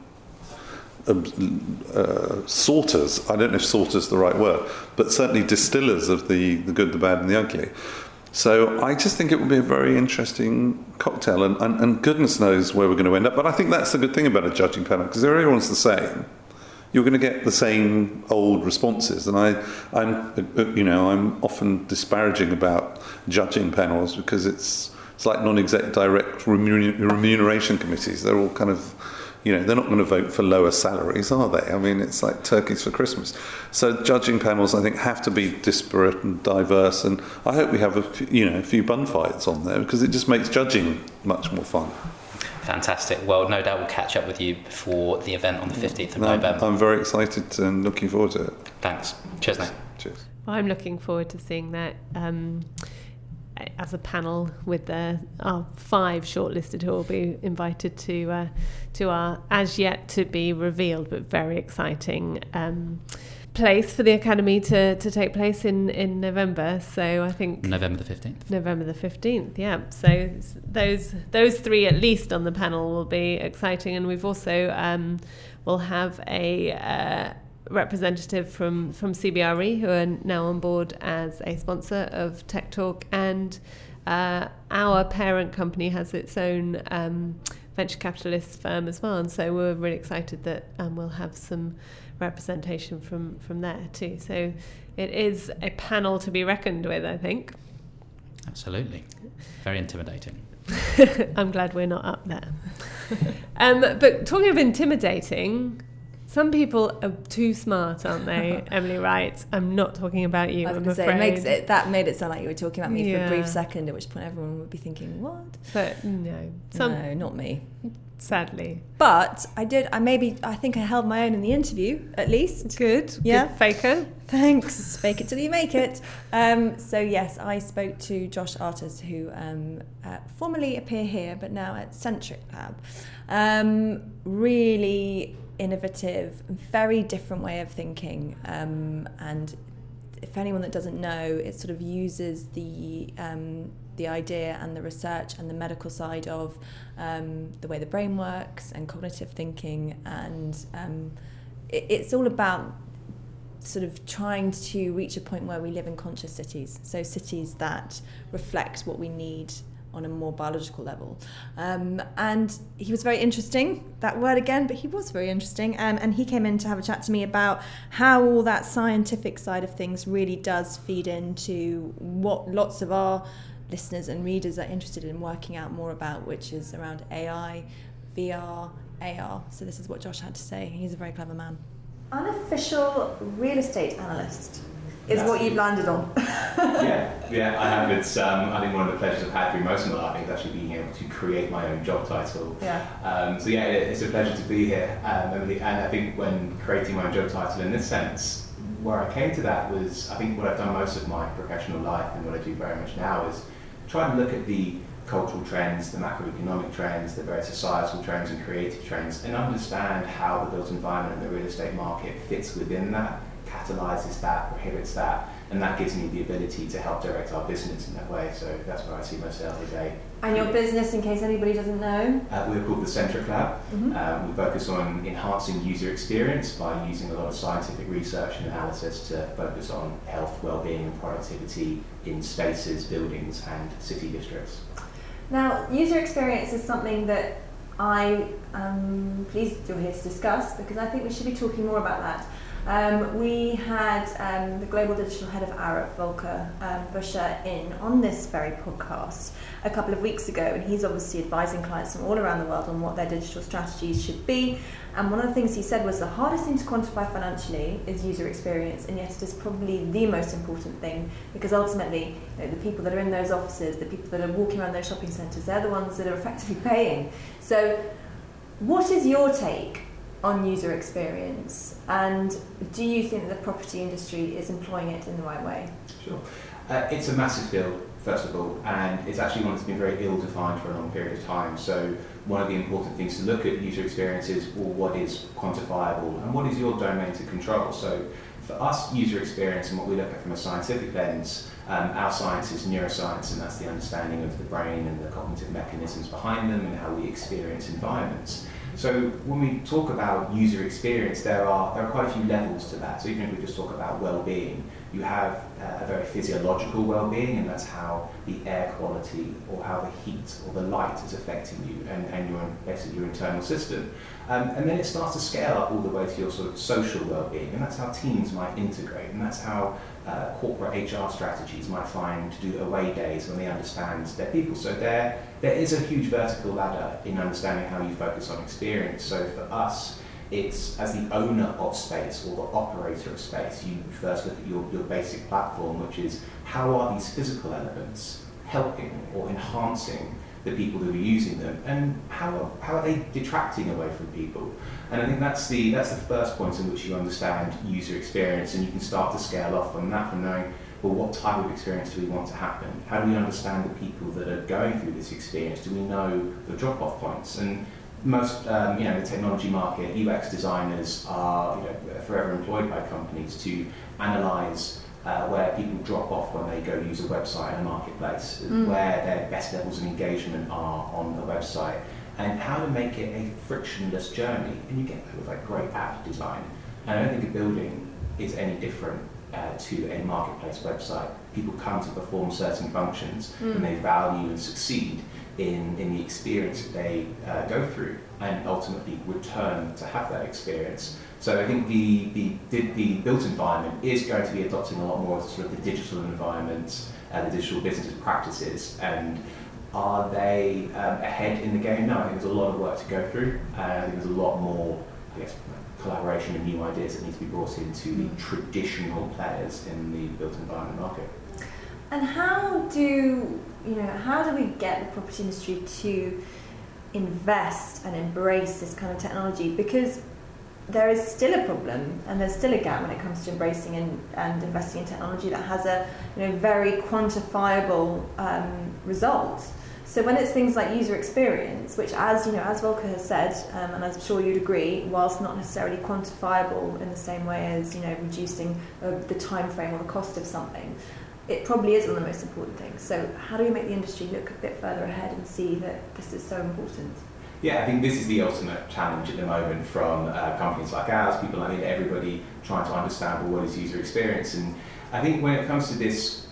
S6: Uh, sorters, I don't know if sorters is the right word, but certainly distillers of the, the good, the bad and the ugly. So I just think it will be a very interesting cocktail, and, and, and goodness knows where we're going to end up. But I think that's the good thing about a judging panel, because if everyone's the same, you're going to get the same old responses. And I, I'm, you know, I'm often disparaging about judging panels because it's it's like non-exec direct remuneration committees. They're all kind of, you know, they're not going to vote for lower salaries, are they? I mean, it's like turkeys for Christmas. So judging panels, I think, have to be disparate and diverse, and I hope we have a few, you know, a few bun fights on there because it just makes judging much more fun.
S5: Fantastic. Well, no doubt we'll catch up with you before the event on the fifteenth of
S6: No,
S5: November.
S6: I'm very excited and looking forward to it.
S5: Thanks. Cheers, mate.
S6: Cheers.
S1: Well, I'm looking forward to seeing that um, as a panel with the, our five shortlisted who will be invited to uh, to our as yet to be revealed but very exciting um, place for the Academy to, to take place in, in November. So I think
S3: November the fifteenth.
S1: November the fifteenth, yeah. So those those three at least on the panel will be exciting, and we've also um, will have a uh, representative from, from C B R E who are now on board as a sponsor of Tech Talk, and uh, our parent company has its own um, venture capitalist firm as well, and so we're really excited that um, we'll have some representation from, from there too. So it is a panel to be reckoned with, I think.
S3: Absolutely. Very intimidating.
S1: I'm glad we're not up there. um, but talking of intimidating, some people are too smart, aren't they? Emily Wright, I'm not talking about you.
S2: I was
S1: I'm
S2: going to say,
S1: afraid.
S2: it makes it, that made it sound like you were talking about me for
S1: Yeah.
S2: a brief second, at which point everyone would be thinking, what?
S1: But no, some,
S2: No, not me.
S1: sadly.
S2: But I did, I maybe, I think I held my own in the interview, at least.
S1: Good.
S2: Yeah.
S1: Good faker.
S2: Thanks. Fake it till you make it. Um, so yes, I spoke to Josh Artis, who um, uh, formerly appear here, but now at Centric Lab. Um, really innovative, very different way of thinking. Um, and if anyone that doesn't know, it sort of uses the um, the idea and the research and the medical side of um, the way the brain works and cognitive thinking, and um, it, it's all about sort of trying to reach a point where we live in conscious cities, so cities that reflect what we need on a more biological level. Um, and he was very interesting, that word again, but he was very interesting. Um, and he came in to have a chat to me about how all that scientific side of things really does feed into what lots of our listeners and readers are interested in working out more about, which is around A I, V R, A R. So this is what Josh had to say. He's a very clever man. Unofficial real estate analyst is
S7: That's
S2: what you've landed on.
S7: yeah, yeah, I have. It's um, I think one of the pleasures I've had through most of my life, I think, is actually being able to create my own job title.
S2: Yeah.
S7: Um, so yeah, it, it's a pleasure to be here, um, Emily. And I think when creating my own job title in this sense, where I came to that was, I think what I've done most of my professional life and what I do very much now is try to look at the cultural trends, the macroeconomic trends, the very societal trends and creative trends, and understand how the built environment and the real estate market fits within that, catalyzes that, prohibits that, and that gives me the ability to help direct our business in that way. So that's where I see myself as a...
S2: And your business, in case anybody doesn't know?
S7: Uh, we're called the Centric Lab.
S2: Mm-hmm.
S7: Um, we focus on enhancing user experience by using a lot of scientific research and analysis to focus on health, well-being and productivity in spaces, buildings and city districts.
S2: Now, user experience is something that I am pleased you're here to discuss, because I think we should be talking more about that. Um, we had um, the Global Digital Head of Arup, Volker um, Buscher, in on this very podcast a couple of weeks ago, and he's obviously advising clients from all around the world on what their digital strategies should be. And one of the things he said was the hardest thing to quantify financially is user experience, and yet it is probably the most important thing, because ultimately, you know, the people that are in those offices, the people that are walking around those shopping centres, they're the ones that are effectively paying. So what is your take on user experience, and do you think the property industry is employing it in the right way?
S7: Sure. Uh, it's a massive field, first of all, and it's actually one that's been very ill-defined for a long period of time. So one of the important things to look at user experience is, well, what is quantifiable and what is your domain to control? So for us, user experience and what we look at from a scientific lens, um, our science is neuroscience, and that's the understanding of the brain and the cognitive mechanisms behind them and how we experience environments. So when we talk about user experience, there are there are quite a few levels to that. So even if we just talk about well-being, you have uh, a very physiological well-being, and that's how the air quality or how the heat or the light is affecting you and, and your basically your internal system. Um, and then it starts to scale up all the way to your sort of social well-being, and that's how teams might integrate, and that's how uh, corporate H R strategies might find to do away days when they understand their people. So there, there is a huge vertical ladder in understanding how you focus on experience. So for us, it's as the owner of space or the operator of space, you first look at your, your basic platform, which is how are these physical elements helping or enhancing the people who are using them, and how how are they detracting away from people? And I think that's the that's the first point in which you understand user experience, and you can start to scale off from that, from knowing, well, what type of experience do we want to happen? How do we understand the people that are going through this experience? Do we know the drop-off points? And most, um, you know, the technology market, U X designers are, you know, forever employed by companies to analyse uh, where people drop off when they go use a website in a marketplace, mm. where their best levels of engagement are on the website, and how to make it a frictionless journey. And you get that with like great app design. And I don't think a building is any different uh, to a marketplace website. People come to perform certain functions, mm. and they value and succeed in, in the experience that they uh, go through, and ultimately return to have that experience. So I think the, the, the built environment is going to be adopting a lot more of sort of the digital environment, uh, the digital business practices, and are they um, ahead in the game? No, I think there's a lot of work to go through. Uh, I think there's a lot more, I guess, collaboration and new ideas that need to be brought into the traditional players in the built environment market.
S2: And how do, you know, how do we get the property industry to invest and embrace this kind of technology? Because there is still a problem, and there's still a gap when it comes to embracing and, and investing in technology that has a, you know, very quantifiable um, result. So when it's things like user experience, which, as you know, as Volker has said, um, and I'm sure you'd agree, whilst not necessarily quantifiable in the same way as, you know, reducing uh, the time frame or the cost of something, it probably is one of the most important things. So how do we make the industry look a bit further ahead and see that this is so important?
S7: Yeah, I think this is the ultimate challenge at the moment from uh, companies like ours, people like me, everybody trying to understand, well, what is user experience. And I think when it comes to this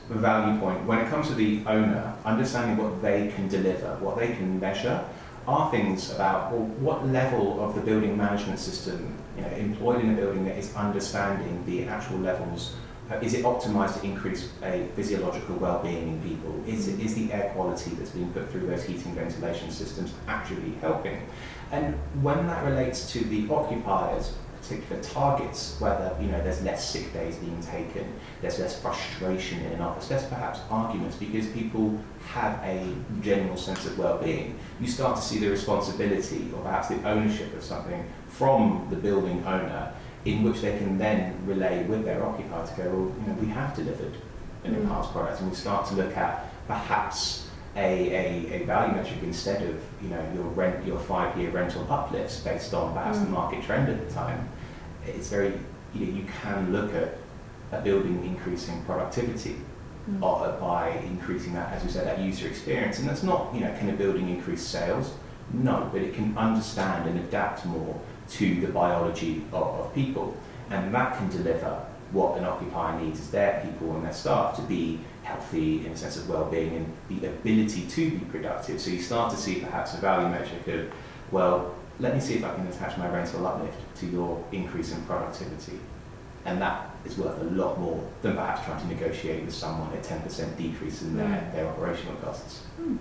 S7: value point, when it comes to the owner, understanding what they can deliver, what they can measure, are things about, well, what level of the building management system, you know, employed in a building that is understanding the actual levels. Uh, is it optimized to increase a physiological well-being in people? Is, it, is the air quality that's being put through those heating ventilation systems actually helping? And when that relates to the occupiers' particular targets, whether, you know, there's less sick days being taken, there's less frustration in an office, less perhaps arguments because people have a general sense of well-being, you start to see the responsibility or perhaps the ownership of something from the building owner, in which they can then relay with their occupier to go, well, you know, we have delivered an
S2: Mm.
S7: enhanced product, and we start to look at perhaps a, a, a value metric instead of, you know, your rent, your five-year rental uplifts based on perhaps
S2: Mm.
S7: the market trend at the time. It's very, you know, you can look at a building increasing productivity
S2: Mm.
S7: or by increasing that, as we said, that user experience. And that's not, you know, can a building increase sales? No, but it can understand and adapt more to the biology of, of people, and that can deliver what an occupier needs as their people and their staff to be healthy in a sense of well-being and the ability to be productive. So you start to see perhaps a value metric of, well, let me see if I can attach my rental uplift to your increase in productivity, and that is worth a lot more than perhaps trying to negotiate with someone a ten percent decrease in their,
S2: Mm.
S7: their operational costs.
S2: Hmm.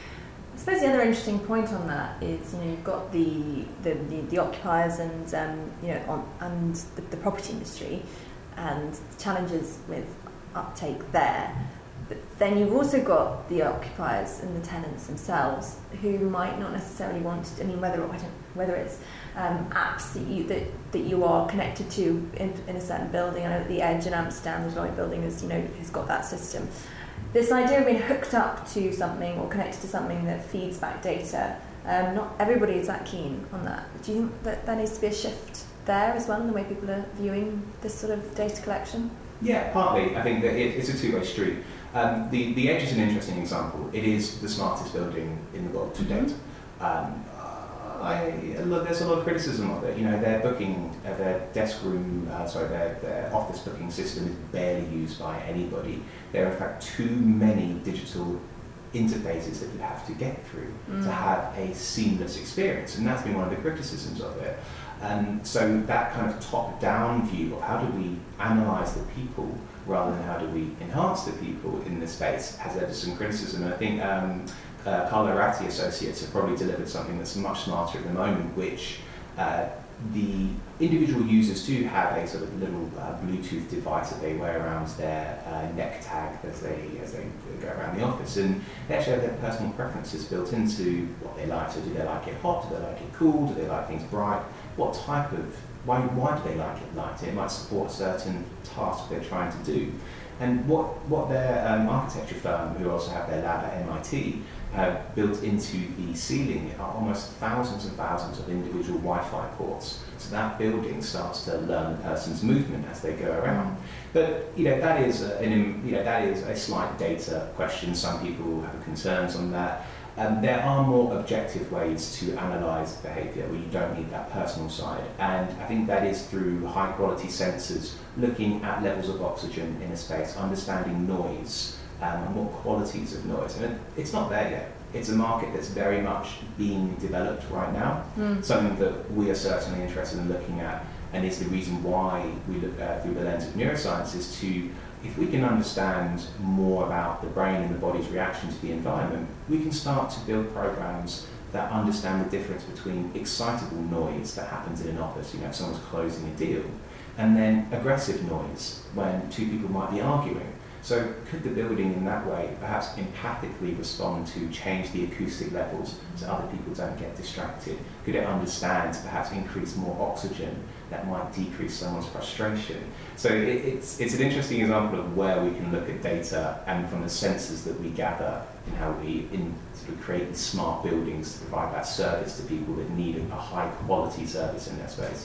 S2: I suppose the other interesting point on that is, you know, you've got the the, the, the occupiers and um, you know on, and the, the property industry and challenges with uptake there. But then you've also got the occupiers and the tenants themselves who might not necessarily want to, I mean, whether I don't, whether it's um, apps that you that, that you are connected to in, in a certain building. I know that the Edge in Amsterdam, the Deloitte building, is, you know, has got that system. This idea of being hooked up to something or connected to something that feeds back data, um, not everybody is that keen on that. Do you think that there needs to be a shift there as well in the way people are viewing this sort of data collection?
S7: Yeah, partly. I think that it, it's a two-way street. Um, the, the Edge is an interesting example. It is the smartest building in the world to date. Um, I, look, there's a lot of criticism of it. You know, their booking, uh, their desk room, uh, sorry, their, their office booking system is barely used by anybody. There are in fact too many digital interfaces that you have to get through
S2: Mm.
S7: to have a seamless experience, and that's been one of the criticisms of it. And so that kind of top-down view of how do we analyse the people rather than how do we enhance the people in this space has led to some criticism. And I think um, uh, Carlo Ratti Associates have probably delivered something that's much smarter at the moment, which uh, the individual users do have a sort of little uh, Bluetooth device that they wear around their uh, neck tag as they as they go around the office, and they actually have their personal preferences built into what they like. So do they like it hot? Do they like it cool? Do they like things bright? What type of why why do they like it light? It might support a certain task they're trying to do. And what what their um, architecture firm, who also have their lab at M I T, have built into the ceiling are almost thousands and thousands of individual Wi-Fi ports. So that building starts to learn the person's movement as they go around. But you know that is a, an you know that is a slight data question. Some people have concerns on that. Um, there are more objective ways to analyse behaviour where you don't need that personal side, and I think that is through high quality sensors, looking at levels of oxygen in a space, understanding noise, um, and what qualities of noise. And it, it's not there yet. It's a market that's very much being developed right now,
S2: Mm.
S7: something that we are certainly interested in looking at, and is the reason why we look at through the lens of neuroscience is to, if we can understand more about the brain and the body's reaction to the environment, we can start to build programs that understand the difference between excitable noise that happens in an office, you know, if someone's closing a deal, and then aggressive noise when two people might be arguing. So could the building in that way perhaps empathically respond to change the acoustic levels so other people don't get distracted? Could it understand to perhaps increase more oxygen that might decrease someone's frustration? So it, it's, it's an interesting example of where we can look at data and from the sensors that we gather and how we in, sort of create these smart buildings to provide that service to people that need a high quality service in their space.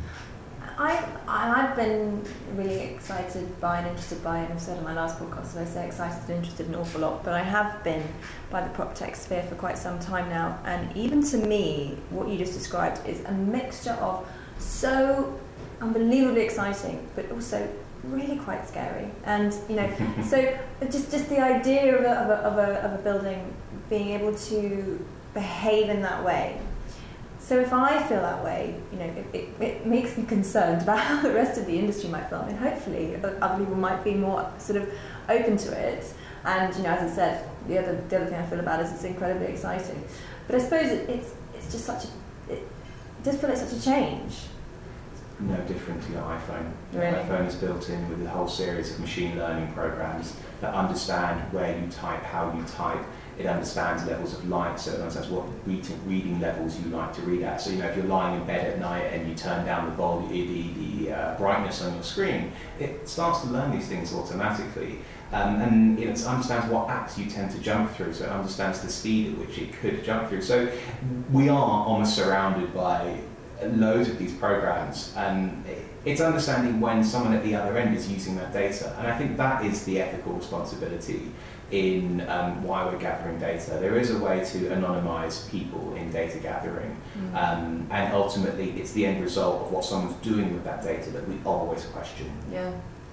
S2: I, I've been really excited by and interested by, and I've said in my last podcast that I say excited and interested an awful lot, but I have been by the PropTech sphere for quite some time now, and even to me, what you just described is a mixture of so unbelievably exciting, but also really quite scary. And you know, so just just the idea of a, of a of a of a building being able to behave in that way. So if I feel that way, you know, it, it, it makes me concerned about how the rest of the industry might feel. I mean, hopefully other people might be more sort of open to it. And, you know, as I said, the other the other thing I feel about it is it's incredibly exciting. But I suppose it, it's it's just such a, it does feel like such a change.
S7: No different to your iPhone.
S2: Really?
S7: Your iPhone is built in with a whole series of machine learning programs that understand where you type, how you type. It understands levels of light, so it understands what reading, reading levels you like to read at. So, you know, if you're lying in bed at night and you turn down the volume, the, the uh, brightness on your screen, it starts to learn these things automatically. Um, and it understands what apps you tend to jump through, so it understands the speed at which it could jump through. So we are almost surrounded by loads of these programs, and it's understanding when someone at the other end is using that data. And I think that is the ethical responsibility in um, why we're gathering data. There is a way to anonymize people in data gathering, mm. um, and ultimately it's the end result of what someone's doing with that data that we always question.
S2: Yeah.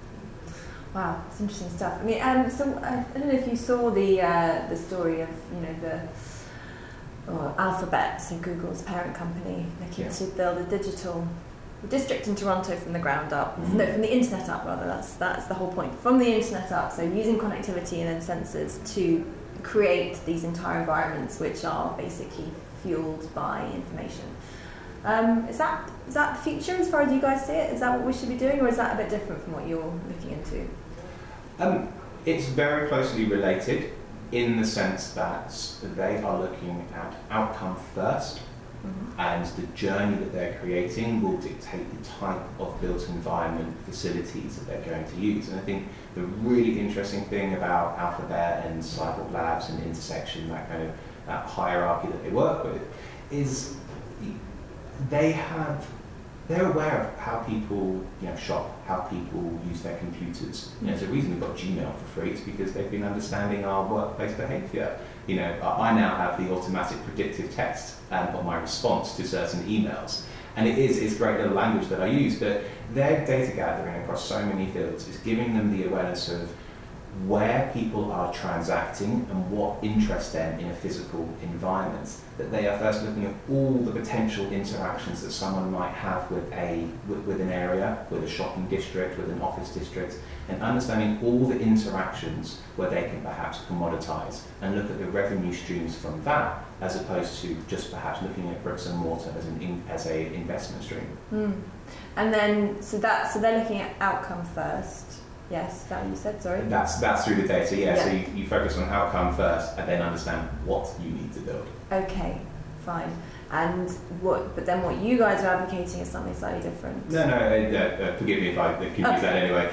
S2: Wow, it's interesting stuff. I mean, um, so uh, I don't know if you saw the uh, the story of, you know, the oh, Alphabet, so Google's parent company, looking
S7: yeah.
S2: to build a digital district in Toronto from the ground up.
S7: Mm-hmm.
S2: No, from the internet up rather. That's that's the whole point. From the internet up, so using connectivity and then sensors to create these entire environments which are basically fueled by information. Um, is that is that the future as far as you guys see it? Is that what we should be doing, or is that a bit different from what you're looking into?
S7: Um, it's very closely related in the sense that they are looking at outcome first, mm-hmm. and the journey that they're creating will dictate the type of built environment facilities that they're going to use. And I think the really interesting thing about Alphabet and Cyborg Labs and Intersection, that kind of that hierarchy that they work with, is they have they're aware of how people, you know, shop, how people use their computers. You know, there's a reason we've got Gmail for free. It's because they've been understanding our workplace behaviour. You know, I now have the automatic predictive text um, of my response to certain emails, and it is it's great little language that I use. But their data gathering across so many fields is giving them the awareness of where people are transacting and what interests them in a physical environment, that they are first looking at all the potential interactions that someone might have with a with, with an area, with a shopping district, with an office district, and understanding all the interactions where they can perhaps commoditize and look at the revenue streams from that, as opposed to just perhaps looking at bricks and mortar as an in, as a investment stream.
S2: Mm. And then so that so they're looking at outcome first. Yes, that you said, sorry.
S7: That's that's through the data, yeah.
S2: yeah.
S7: So you, you focus on outcome first and then understand what you need to build.
S2: Okay, fine. And what? But then what you guys are advocating is something slightly different.
S7: No, no, uh, uh, forgive me if I confuse
S2: okay.
S7: that anyway.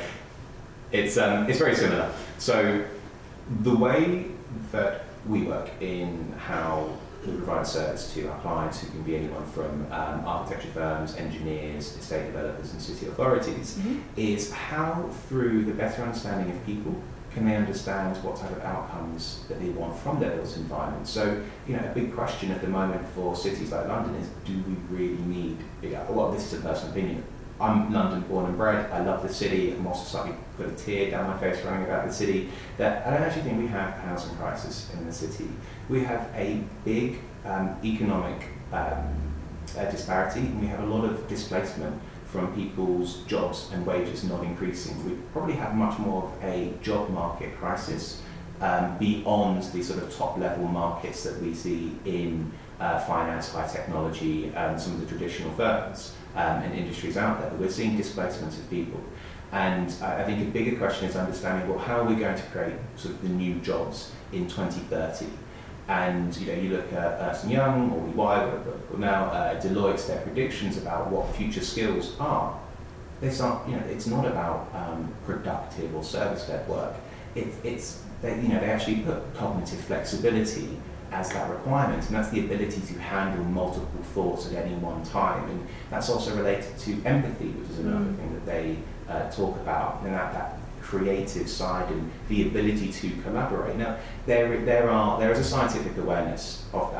S7: It's um, it's very similar. So the way that we work in how we provide service to our clients, who can be anyone from um, architecture firms, engineers, estate developers and city authorities, mm-hmm. is how through the better understanding of people can they understand what type of outcomes that they want from their built environment. So, you know, a big question at the moment for cities like London is, do we really need big, well, this is a personal opinion. I'm London born and bred, I love the city, I'm also slightly put a tear down my face running about the city, that I don't actually think we have a housing crisis in the city. We have a big um, economic um, uh, disparity, and we have a lot of displacement from people's jobs and wages not increasing. We probably have much more of a job market crisis um, beyond the sort of top level markets that we see in uh, finance, high technology, and some of the traditional firms. Um, and industries out there, but we're seeing displacements of people. And uh, I think a bigger question is understanding, well, how are we going to create sort of the new jobs in twenty thirty? And you know, you look at Ernst and Young or E Y, or now uh, Deloitte, their predictions about what future skills are. They start, you know, it's not about um, productive or service-led work. It, it's, they, you know, they actually put cognitive flexibility as that requirement, and that's the ability to handle multiple thoughts at any one time. And that's also related to empathy, which is another mm. thing that they uh, talk about, and that, that creative side and the ability to collaborate. Now, there there are there is a scientific awareness of that.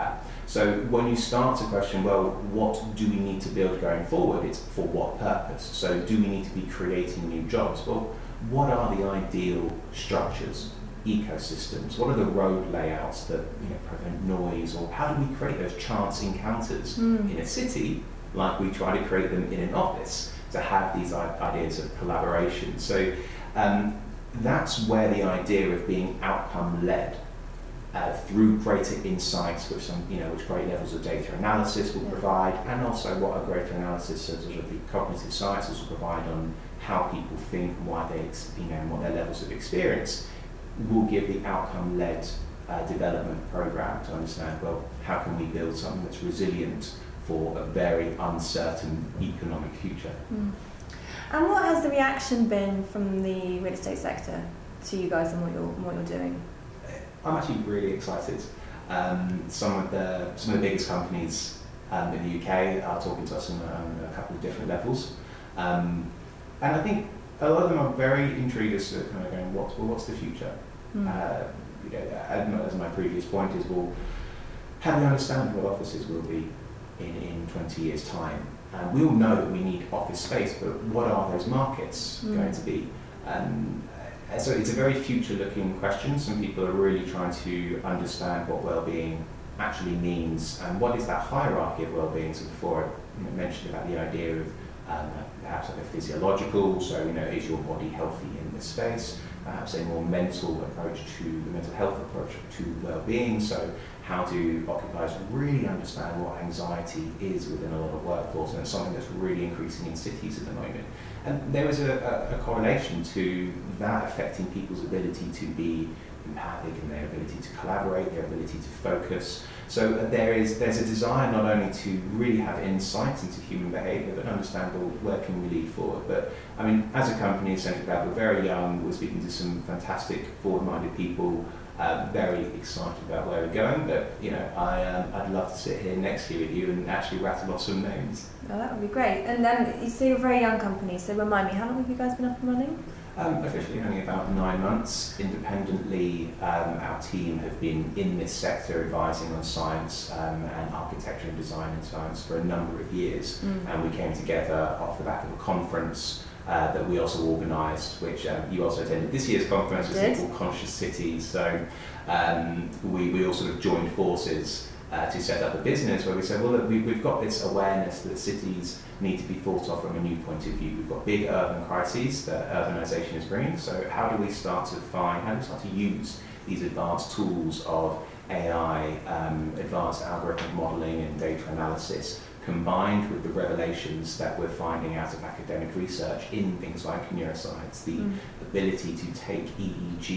S7: So when you start to question, well, what do we need to build going forward? It's for what purpose? So do we need to be creating new jobs? Well, what are the ideal structures, ecosystems? What are the road layouts that, you know, prevent noise? Or how do we create those chance encounters mm. in a city, like we try to create them in an office, to have these ideas of collaboration? So um, that's where the idea of being outcome-led uh, through greater insights, which some, you know, which great levels of data analysis will yeah. provide, and also what a greater analysis, so sort of the cognitive sciences will provide on how people think and why they, you know, and what their levels of experience, will give the outcome-led uh, development program to understand, well, how can we build something that's resilient for a very uncertain economic future.
S2: Mm. And what has the reaction been from the real estate sector to you guys and what you're what you're doing?
S7: I'm actually really excited. Um, some of the some of the biggest companies um, in the U K are talking to us on, on a couple of different levels, um, and I think a lot of them are very intrigued as to kind of going, what, well, what's the future? Mm. Uh, you know, as my previous point is, well, how do we understand what offices will be in, in twenty years' time? And we all know that we need office space, but what are those markets mm. going to be? Um, so it's a very future-looking question. Some people are really trying to understand what well-being actually means, and what is that hierarchy of well-being. So before I you know, mentioned about the idea of um, perhaps like a physiological, so you know, is your body healthy in this space? Perhaps a more mental approach to the mental health approach to well-being. So how do occupiers really understand what anxiety is within a lot of workforce, and it's something that's really increasing in cities at the moment. And there is a, a, a correlation to that affecting people's ability to be empathic and their ability to collaborate, their ability to focus. So uh, there is there's a desire not only to really have insights into human behaviour, but understand, well, where can we lead forward. But I mean, as a company, Centric Lab, we're very young, we're speaking to some fantastic forward-minded people, uh, very excited about where we're going, but you know, I, um, I'd love to sit here next year with you and actually rattle off some names.
S2: Oh, that would be great. And then, you say you're a very young company, so remind me, how long have you guys been up and running?
S7: Um, officially only about nine months. Independently, um, our team have been in this sector advising on science um, and architecture and design and science for a number of years. Mm. And we came together off the back of a conference uh, that we also organised, which um, you also attended this year's conference, which is called Conscious Cities. So um, we, we all sort of joined forces Uh, to set up a business where we said, well, look, we, we've got this awareness that cities need to be thought of from a new point of view. We've got big urban crises that urbanisation is bringing, so how do we start to find, how do we start to use these advanced tools of A I, um, advanced algorithmic modelling and data analysis, combined with the revelations that we're finding out of academic research in things like neuroscience, the mm. ability to take E E G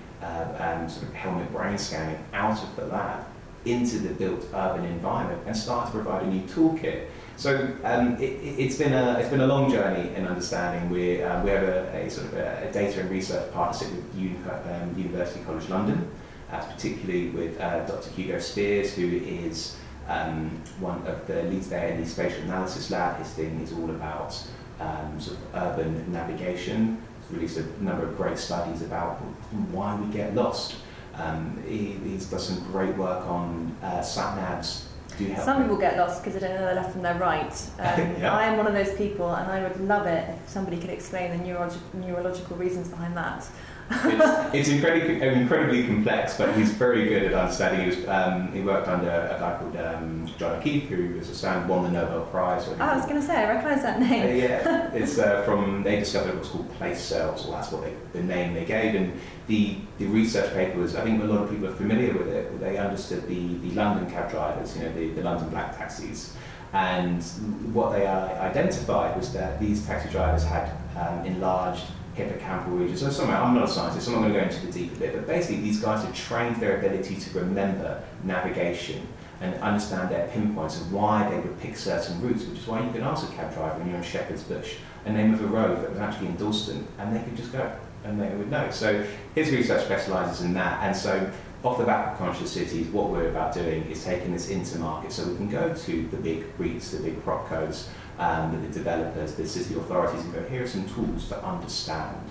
S7: uh, and sort of helmet brain scanning out of the lab into the built urban environment and start to provide a new toolkit. So um, it, it's been a it's been a long journey in understanding. We uh, we have a, a sort of a, a data and research partnership with Uni, um, University College London, uh, particularly with uh, Doctor Hugo Spears, who is um, one of the leads there in the spatial analysis lab. His thing is all about um, sort of urban navigation. He's released a number of great studies about why we get lost. Um, he, he's done some great work on uh, sat-navs. Do help
S2: Some
S7: me.
S2: people get lost because they don't know their left from their right. Um,
S7: yeah.
S2: I am one of those people, and I would love it if somebody could explain the neurolog- neurological reasons behind that.
S7: it's, it's incredibly, incredibly complex, but he's very good at understanding. He, was, um, he worked under a guy called um, John O'Keefe, who was a stand, won the Nobel Prize.
S2: Oh, I was going to say, I recognise that name.
S7: Uh, yeah, it's uh, from, they discovered what's called place cells, or that's what they, the name they gave. And the, the research paper was, I think a lot of people are familiar with it, they understood the, the London cab drivers, you know, the, the London black taxis. And what they uh, identified was that these taxi drivers had um, enlarged hippocampal regions. So somewhere, I'm not a scientist, so I'm not going to go into the deeper bit, but basically these guys had trained their ability to remember navigation and understand their pinpoints and why they would pick certain routes, which is why you can ask a cab driver when you're in Shepherd's Bush a name of a road that was actually in Dalston, and they could just go, and they would know. So his research specialises in that, and so off the back of Conscious Cities, what we're about doing is taking this into market so we can go to the big REITs, the big propcos, um, the developers, the city authorities, and go, here are some tools to understand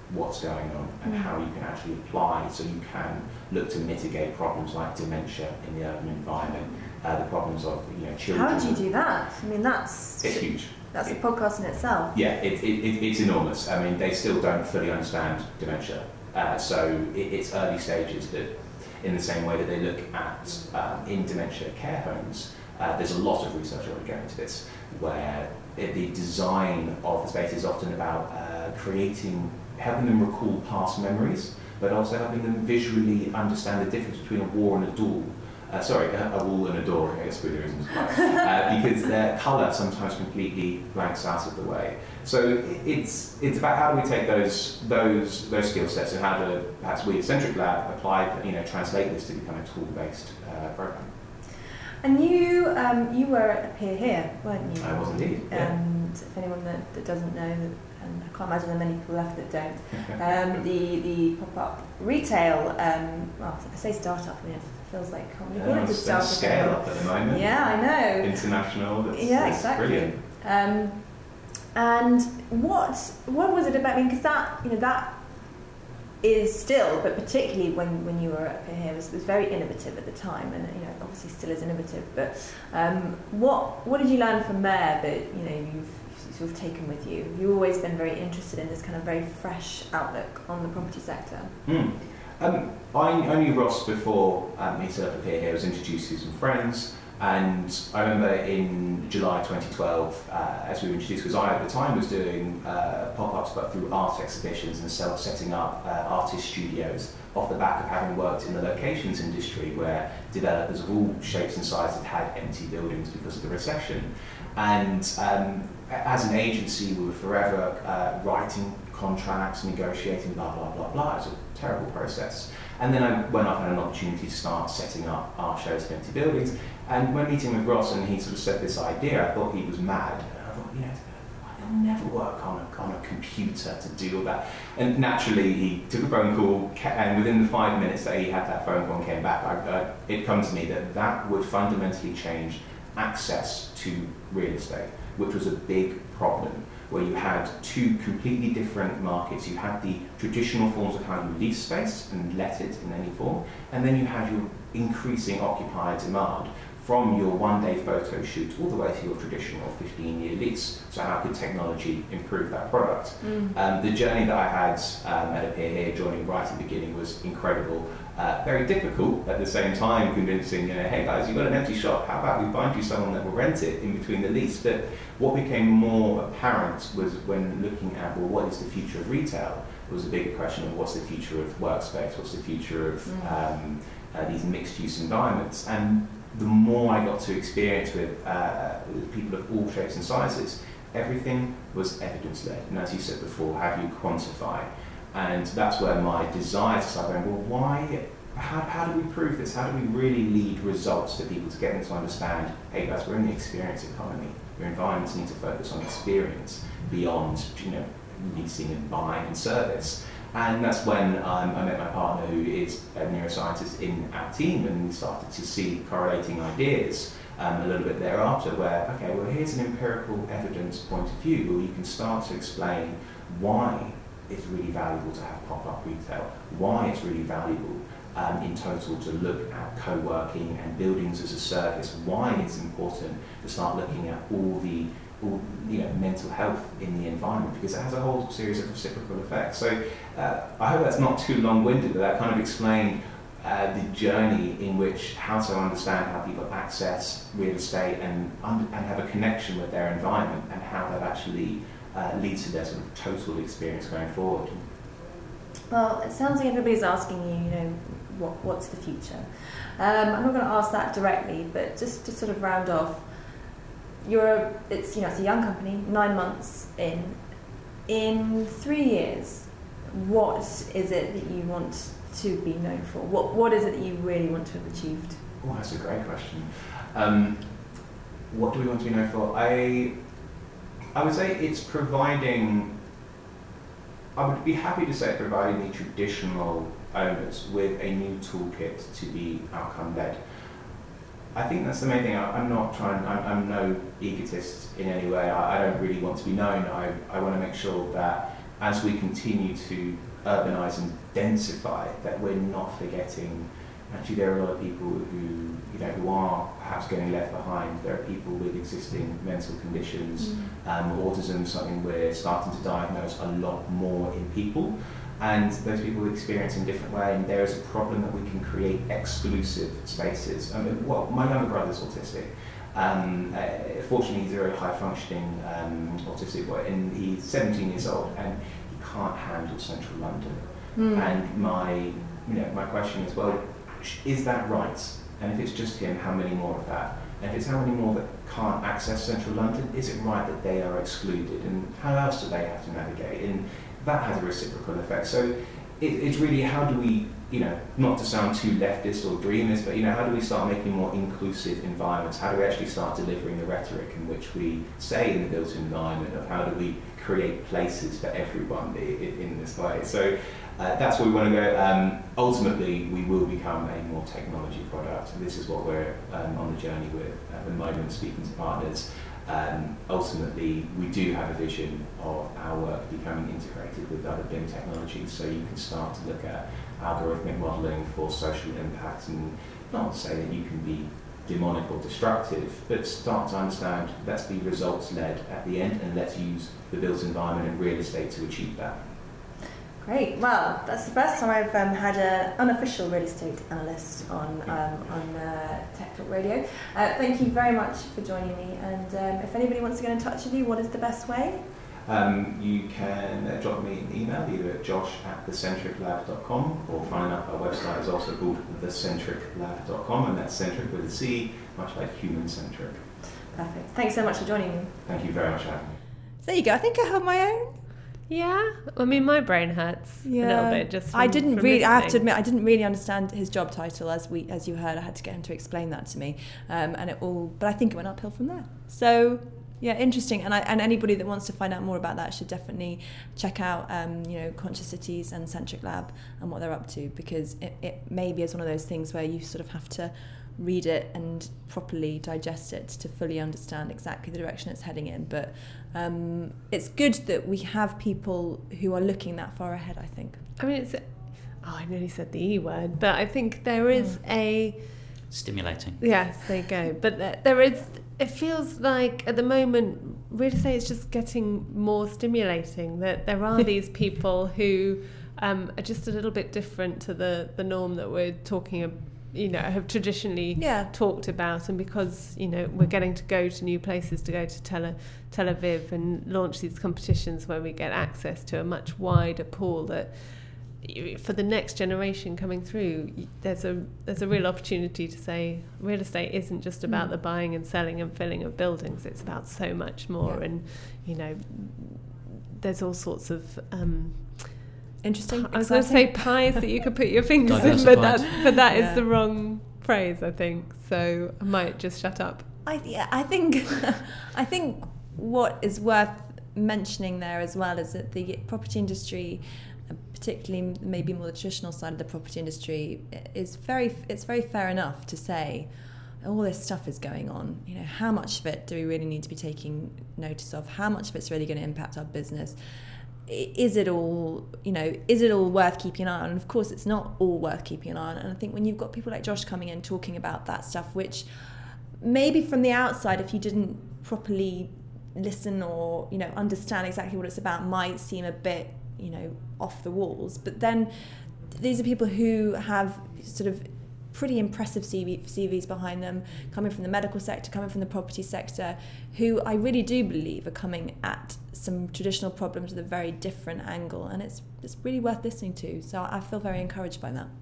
S7: what's going on and mm. how you can actually apply so you can look to mitigate problems like dementia in the urban environment, uh, the problems of you know children.
S2: How do you do that? I mean, that's
S7: it's huge.
S2: That's
S7: it,
S2: a podcast in itself.
S7: Yeah, it, it, it, it's enormous. I mean, they still don't fully understand dementia, uh, so it, it's early stages. That, in the same way that they look at um, in dementia care homes, uh, there's a lot of research already going into this, where it, the design of the space is often about uh, creating, helping them recall past memories, but also helping them visually understand the difference between a wall and a door. Uh, sorry, a, a wall and a door, I guess, for the reasons why. Uh, because their colour sometimes completely blanks out of the way. So it's it's about how do we take those those those skill sets and how do perhaps we at Centric Lab apply, you know, translate this to become a tool-based uh, program.
S2: And you um, you were at Appear Here, weren't you?
S7: I was indeed.
S2: And
S7: Yeah.
S2: if anyone that, that doesn't know, and I can't imagine there are many people left that don't, um, the the pop-up retail, um, well, I say startup, I mean, it feels like oh, we
S7: Yeah,
S2: wanted to
S7: it's
S2: start
S7: scale up at the moment.
S2: Yeah, I know.
S7: International. That's,
S2: Yeah,
S7: that's
S2: exactly.
S7: Brilliant.
S2: Um, and what what was it about? I mean, because that you know that is still, but particularly when, when you were up here, was, was very innovative at the time, and you know obviously still is innovative. But um, what what did you learn from there that you know you've sort of taken with you? You've always been very interested in this kind of very fresh outlook on the property sector.
S7: Mm. Um, I, I knew Ross before um, he set up Appear Here. I was introduced to some friends, and I remember in July twenty twelve, uh, as we were introduced, because I at the time was doing uh, pop-ups but through art exhibitions and self setting up uh, artist studios off the back of having worked in the locations industry where developers of all shapes and sizes had empty buildings because of the recession. And um, as an agency, we were forever uh, writing contracts, negotiating, blah, blah, blah, blah. It was a terrible process. And then I went up and had an opportunity to start setting up art shows in empty buildings. And when meeting with Ross and he sort of said this idea, I thought he was mad. And I thought, you know, I'll never work on a, on a computer to do all that. And naturally, he took a phone call, and within the five minutes that he had that phone call and came back, I, uh, it comes to me that that would fundamentally change access to real estate, which was a big problem, where you had two completely different markets. You had the traditional forms of how you lease space and let it in any form, and then you had your increasing occupier demand from your one-day photo shoot all the way to your traditional fifteen-year lease. So how could technology improve that product? Mm. Um, the journey that I had um, at Appear Here, joining right at the beginning, was incredible. Uh, very difficult at the same time, convincing, you know, hey guys, you've got an empty shop, how about we find you someone that will rent it in between the lease? But what became more apparent was when looking at, well, what is the future of retail? It was a bigger question of what's the future of workspace, what's the future of mm. um, uh, these mixed-use environments. And the more I got to experience with, uh, with people of all shapes and sizes, everything was evidence-led. And as you said before, how do you quantify? And that's where my desire to start going, well, why, how, how do we prove this? How do we really lead results to people to get them to understand, hey guys, we're in the experience economy. Your environments need to focus on experience beyond, you know, leasing and buying and service. And that's when um, I met my partner, who is a neuroscientist in our team, and we started to see correlating ideas um, a little bit thereafter, where, okay, well, here's an empirical evidence point of view, where you can start to explain why it's really valuable to have pop-up retail, why it's really valuable um, in total to look at co-working and buildings as a service, why it's important to start looking at all the all, you know, mental health in the environment, because it has a whole series of reciprocal effects. So uh, I hope that's not too long-winded, but that kind of explained uh, the journey in which how to understand how people access real estate and, and have a connection with their environment, and how that actually Uh, leads to their sort of total experience going forward.
S2: Well, it sounds like everybody's asking you, you know, what what's the future? Um, I'm not going to ask that directly, but just to sort of round off, you're it's you know it's a young company, nine months in. In three years, what is it that you want to be known for? What what is it that you really want to have achieved?
S7: Oh, that's a great question. Um, what do we want to be known for? I. I would say it's providing, I would be happy to say providing the traditional owners with a new toolkit to be outcome-led. I think that's the main thing. I, I'm not trying, I'm, I'm no egotist in any way. I, I don't really want to be known. I, I want to make sure that as we continue to urbanise and densify, that we're not forgetting actually there are a lot of people who, you know, who are perhaps getting left behind. There are people with existing mental conditions. Mm. Um, autism is something we're starting to diagnose a lot more in people, and those people experience in a different way, and there is a problem that we can create exclusive spaces. I mean, well, my younger brother's autistic. Um, uh, fortunately, he's a very high-functioning um, autistic boy, and he's seventeen years old, and he can't handle central London. Mm. And my, you know, my question is, well, is that right? And if it's just him, how many more of that? And if it's how many more that can't access central London, is it right that they are excluded? And how else do they have to navigate? And that has a reciprocal effect. So it, it's really, how do we, you know, not to sound too leftist or dreamist, but, you know, how do we start making more inclusive environments? How do we actually start delivering the rhetoric in which we say in the built environment of how do we create places for everyone in, in this way? So uh, that's where we want to go. Um, ultimately, we will become a more technology product. And this is what we're um, on the journey with at the moment, speaking to partners. Um, ultimately, we do have a vision of our work becoming integrated with other B I M technologies, so you can start to look at algorithmic modelling for social impact, and not to say that you can be demonic or destructive, but start to understand, let's be results-led at the end, and let's use the built environment and real estate to achieve that.
S2: Great. Well, that's the first time I've um, had an unofficial real estate analyst on um, on uh, Tech Talk Radio. Uh, thank you very much for joining me. And um, if anybody wants to get in touch with you, what is the best way?
S7: Um, you can uh, drop me an email either at josh at the centric lab dot com, or find out our website is also called the centric lab dot com, and that's centric with a C, much like human-centric.
S2: Perfect. Thanks so much for joining me.
S7: Thank you very much for having me.
S2: So there you go. I think I have my own.
S1: Yeah, I mean, my brain hurts
S2: yeah.
S1: a little bit just from,
S2: I didn't
S1: from
S2: really,
S1: listening.
S2: I have to admit, I didn't really understand his job title as we, as you heard. I had to get him to explain that to me, um, and it all. But I think it went uphill from there. So yeah, interesting. And I, and anybody that wants to find out more about that should definitely check out, um, you know, Conscious Cities and Centric Lab and what they're up to, because it, it maybe is one of those things where you sort of have to read it and properly digest it to fully understand exactly the direction it's heading in. But um, it's good that we have people who are looking that far ahead, I think.
S1: I mean, it's, oh, I nearly said the E word, but I think there is mm. a...
S3: Stimulating.
S1: Yes, there you go. But there, there is, it feels like at the moment, real estate is just getting more stimulating, that there are these people who um, are just a little bit different to the, the norm that we're talking about, you know, have traditionally
S2: yeah.
S1: talked about. And because, you know, we're getting to go to new places, to go to Tel, Tel Aviv and launch these competitions where we get access to a much wider pool, that for the next generation coming through, there's a there's a real opportunity to say real estate isn't just about mm. the buying and selling and filling of buildings. It's about so much more. Yeah. And, you know, there's all sorts of... Um,
S2: Interesting.
S1: I was going to say pies that you could put your fingers in, but that but that
S2: yeah.
S1: is the wrong phrase, I think. So I might just shut up.
S2: I yeah, I think I think what is worth mentioning there as well is that the property industry, particularly maybe more the traditional side of the property industry, is very it's very fair enough to say all this stuff is going on. You know, how much of it do we really need to be taking notice of? How much of it's really going to impact our business? Is it all, you know, is it all worth keeping an eye on? And of course it's not all worth keeping an eye on. And I think when you've got people like Josh coming in talking about that stuff, which maybe from the outside, if you didn't properly listen or, you know, understand exactly what it's about, might seem a bit, you know, off the walls. But then these are people who have sort of pretty impressive C V, C Vs behind them, coming from the medical sector, coming from the property sector, who I really do believe are coming at some traditional problems with a very different angle, and it's it's really worth listening to. So I feel very encouraged by that.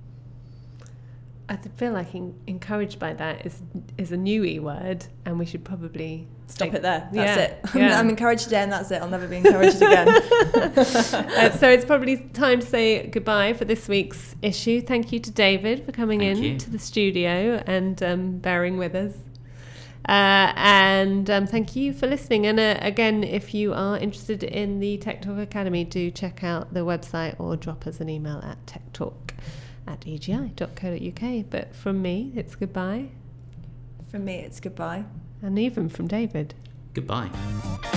S1: I feel like in, encouraged by that is is a new E word, and we should probably
S2: stop
S1: take,
S2: it there. That's
S1: yeah,
S2: it.
S1: Yeah.
S2: I'm encouraged today, and that's it. I'll never be encouraged again.
S1: uh, so it's probably time to say goodbye for this week's issue. Thank you to David for coming
S3: Thank
S1: in
S3: you.
S1: to the studio and um, bearing with us. Uh, and um, thank you for listening. And uh, again, if you are interested in the Tech Talk Academy, do check out the website or drop us an email at techtalk at e g i dot co dot u k. But from me, it's goodbye.
S2: From me, it's goodbye.
S1: And even from David.
S3: Goodbye.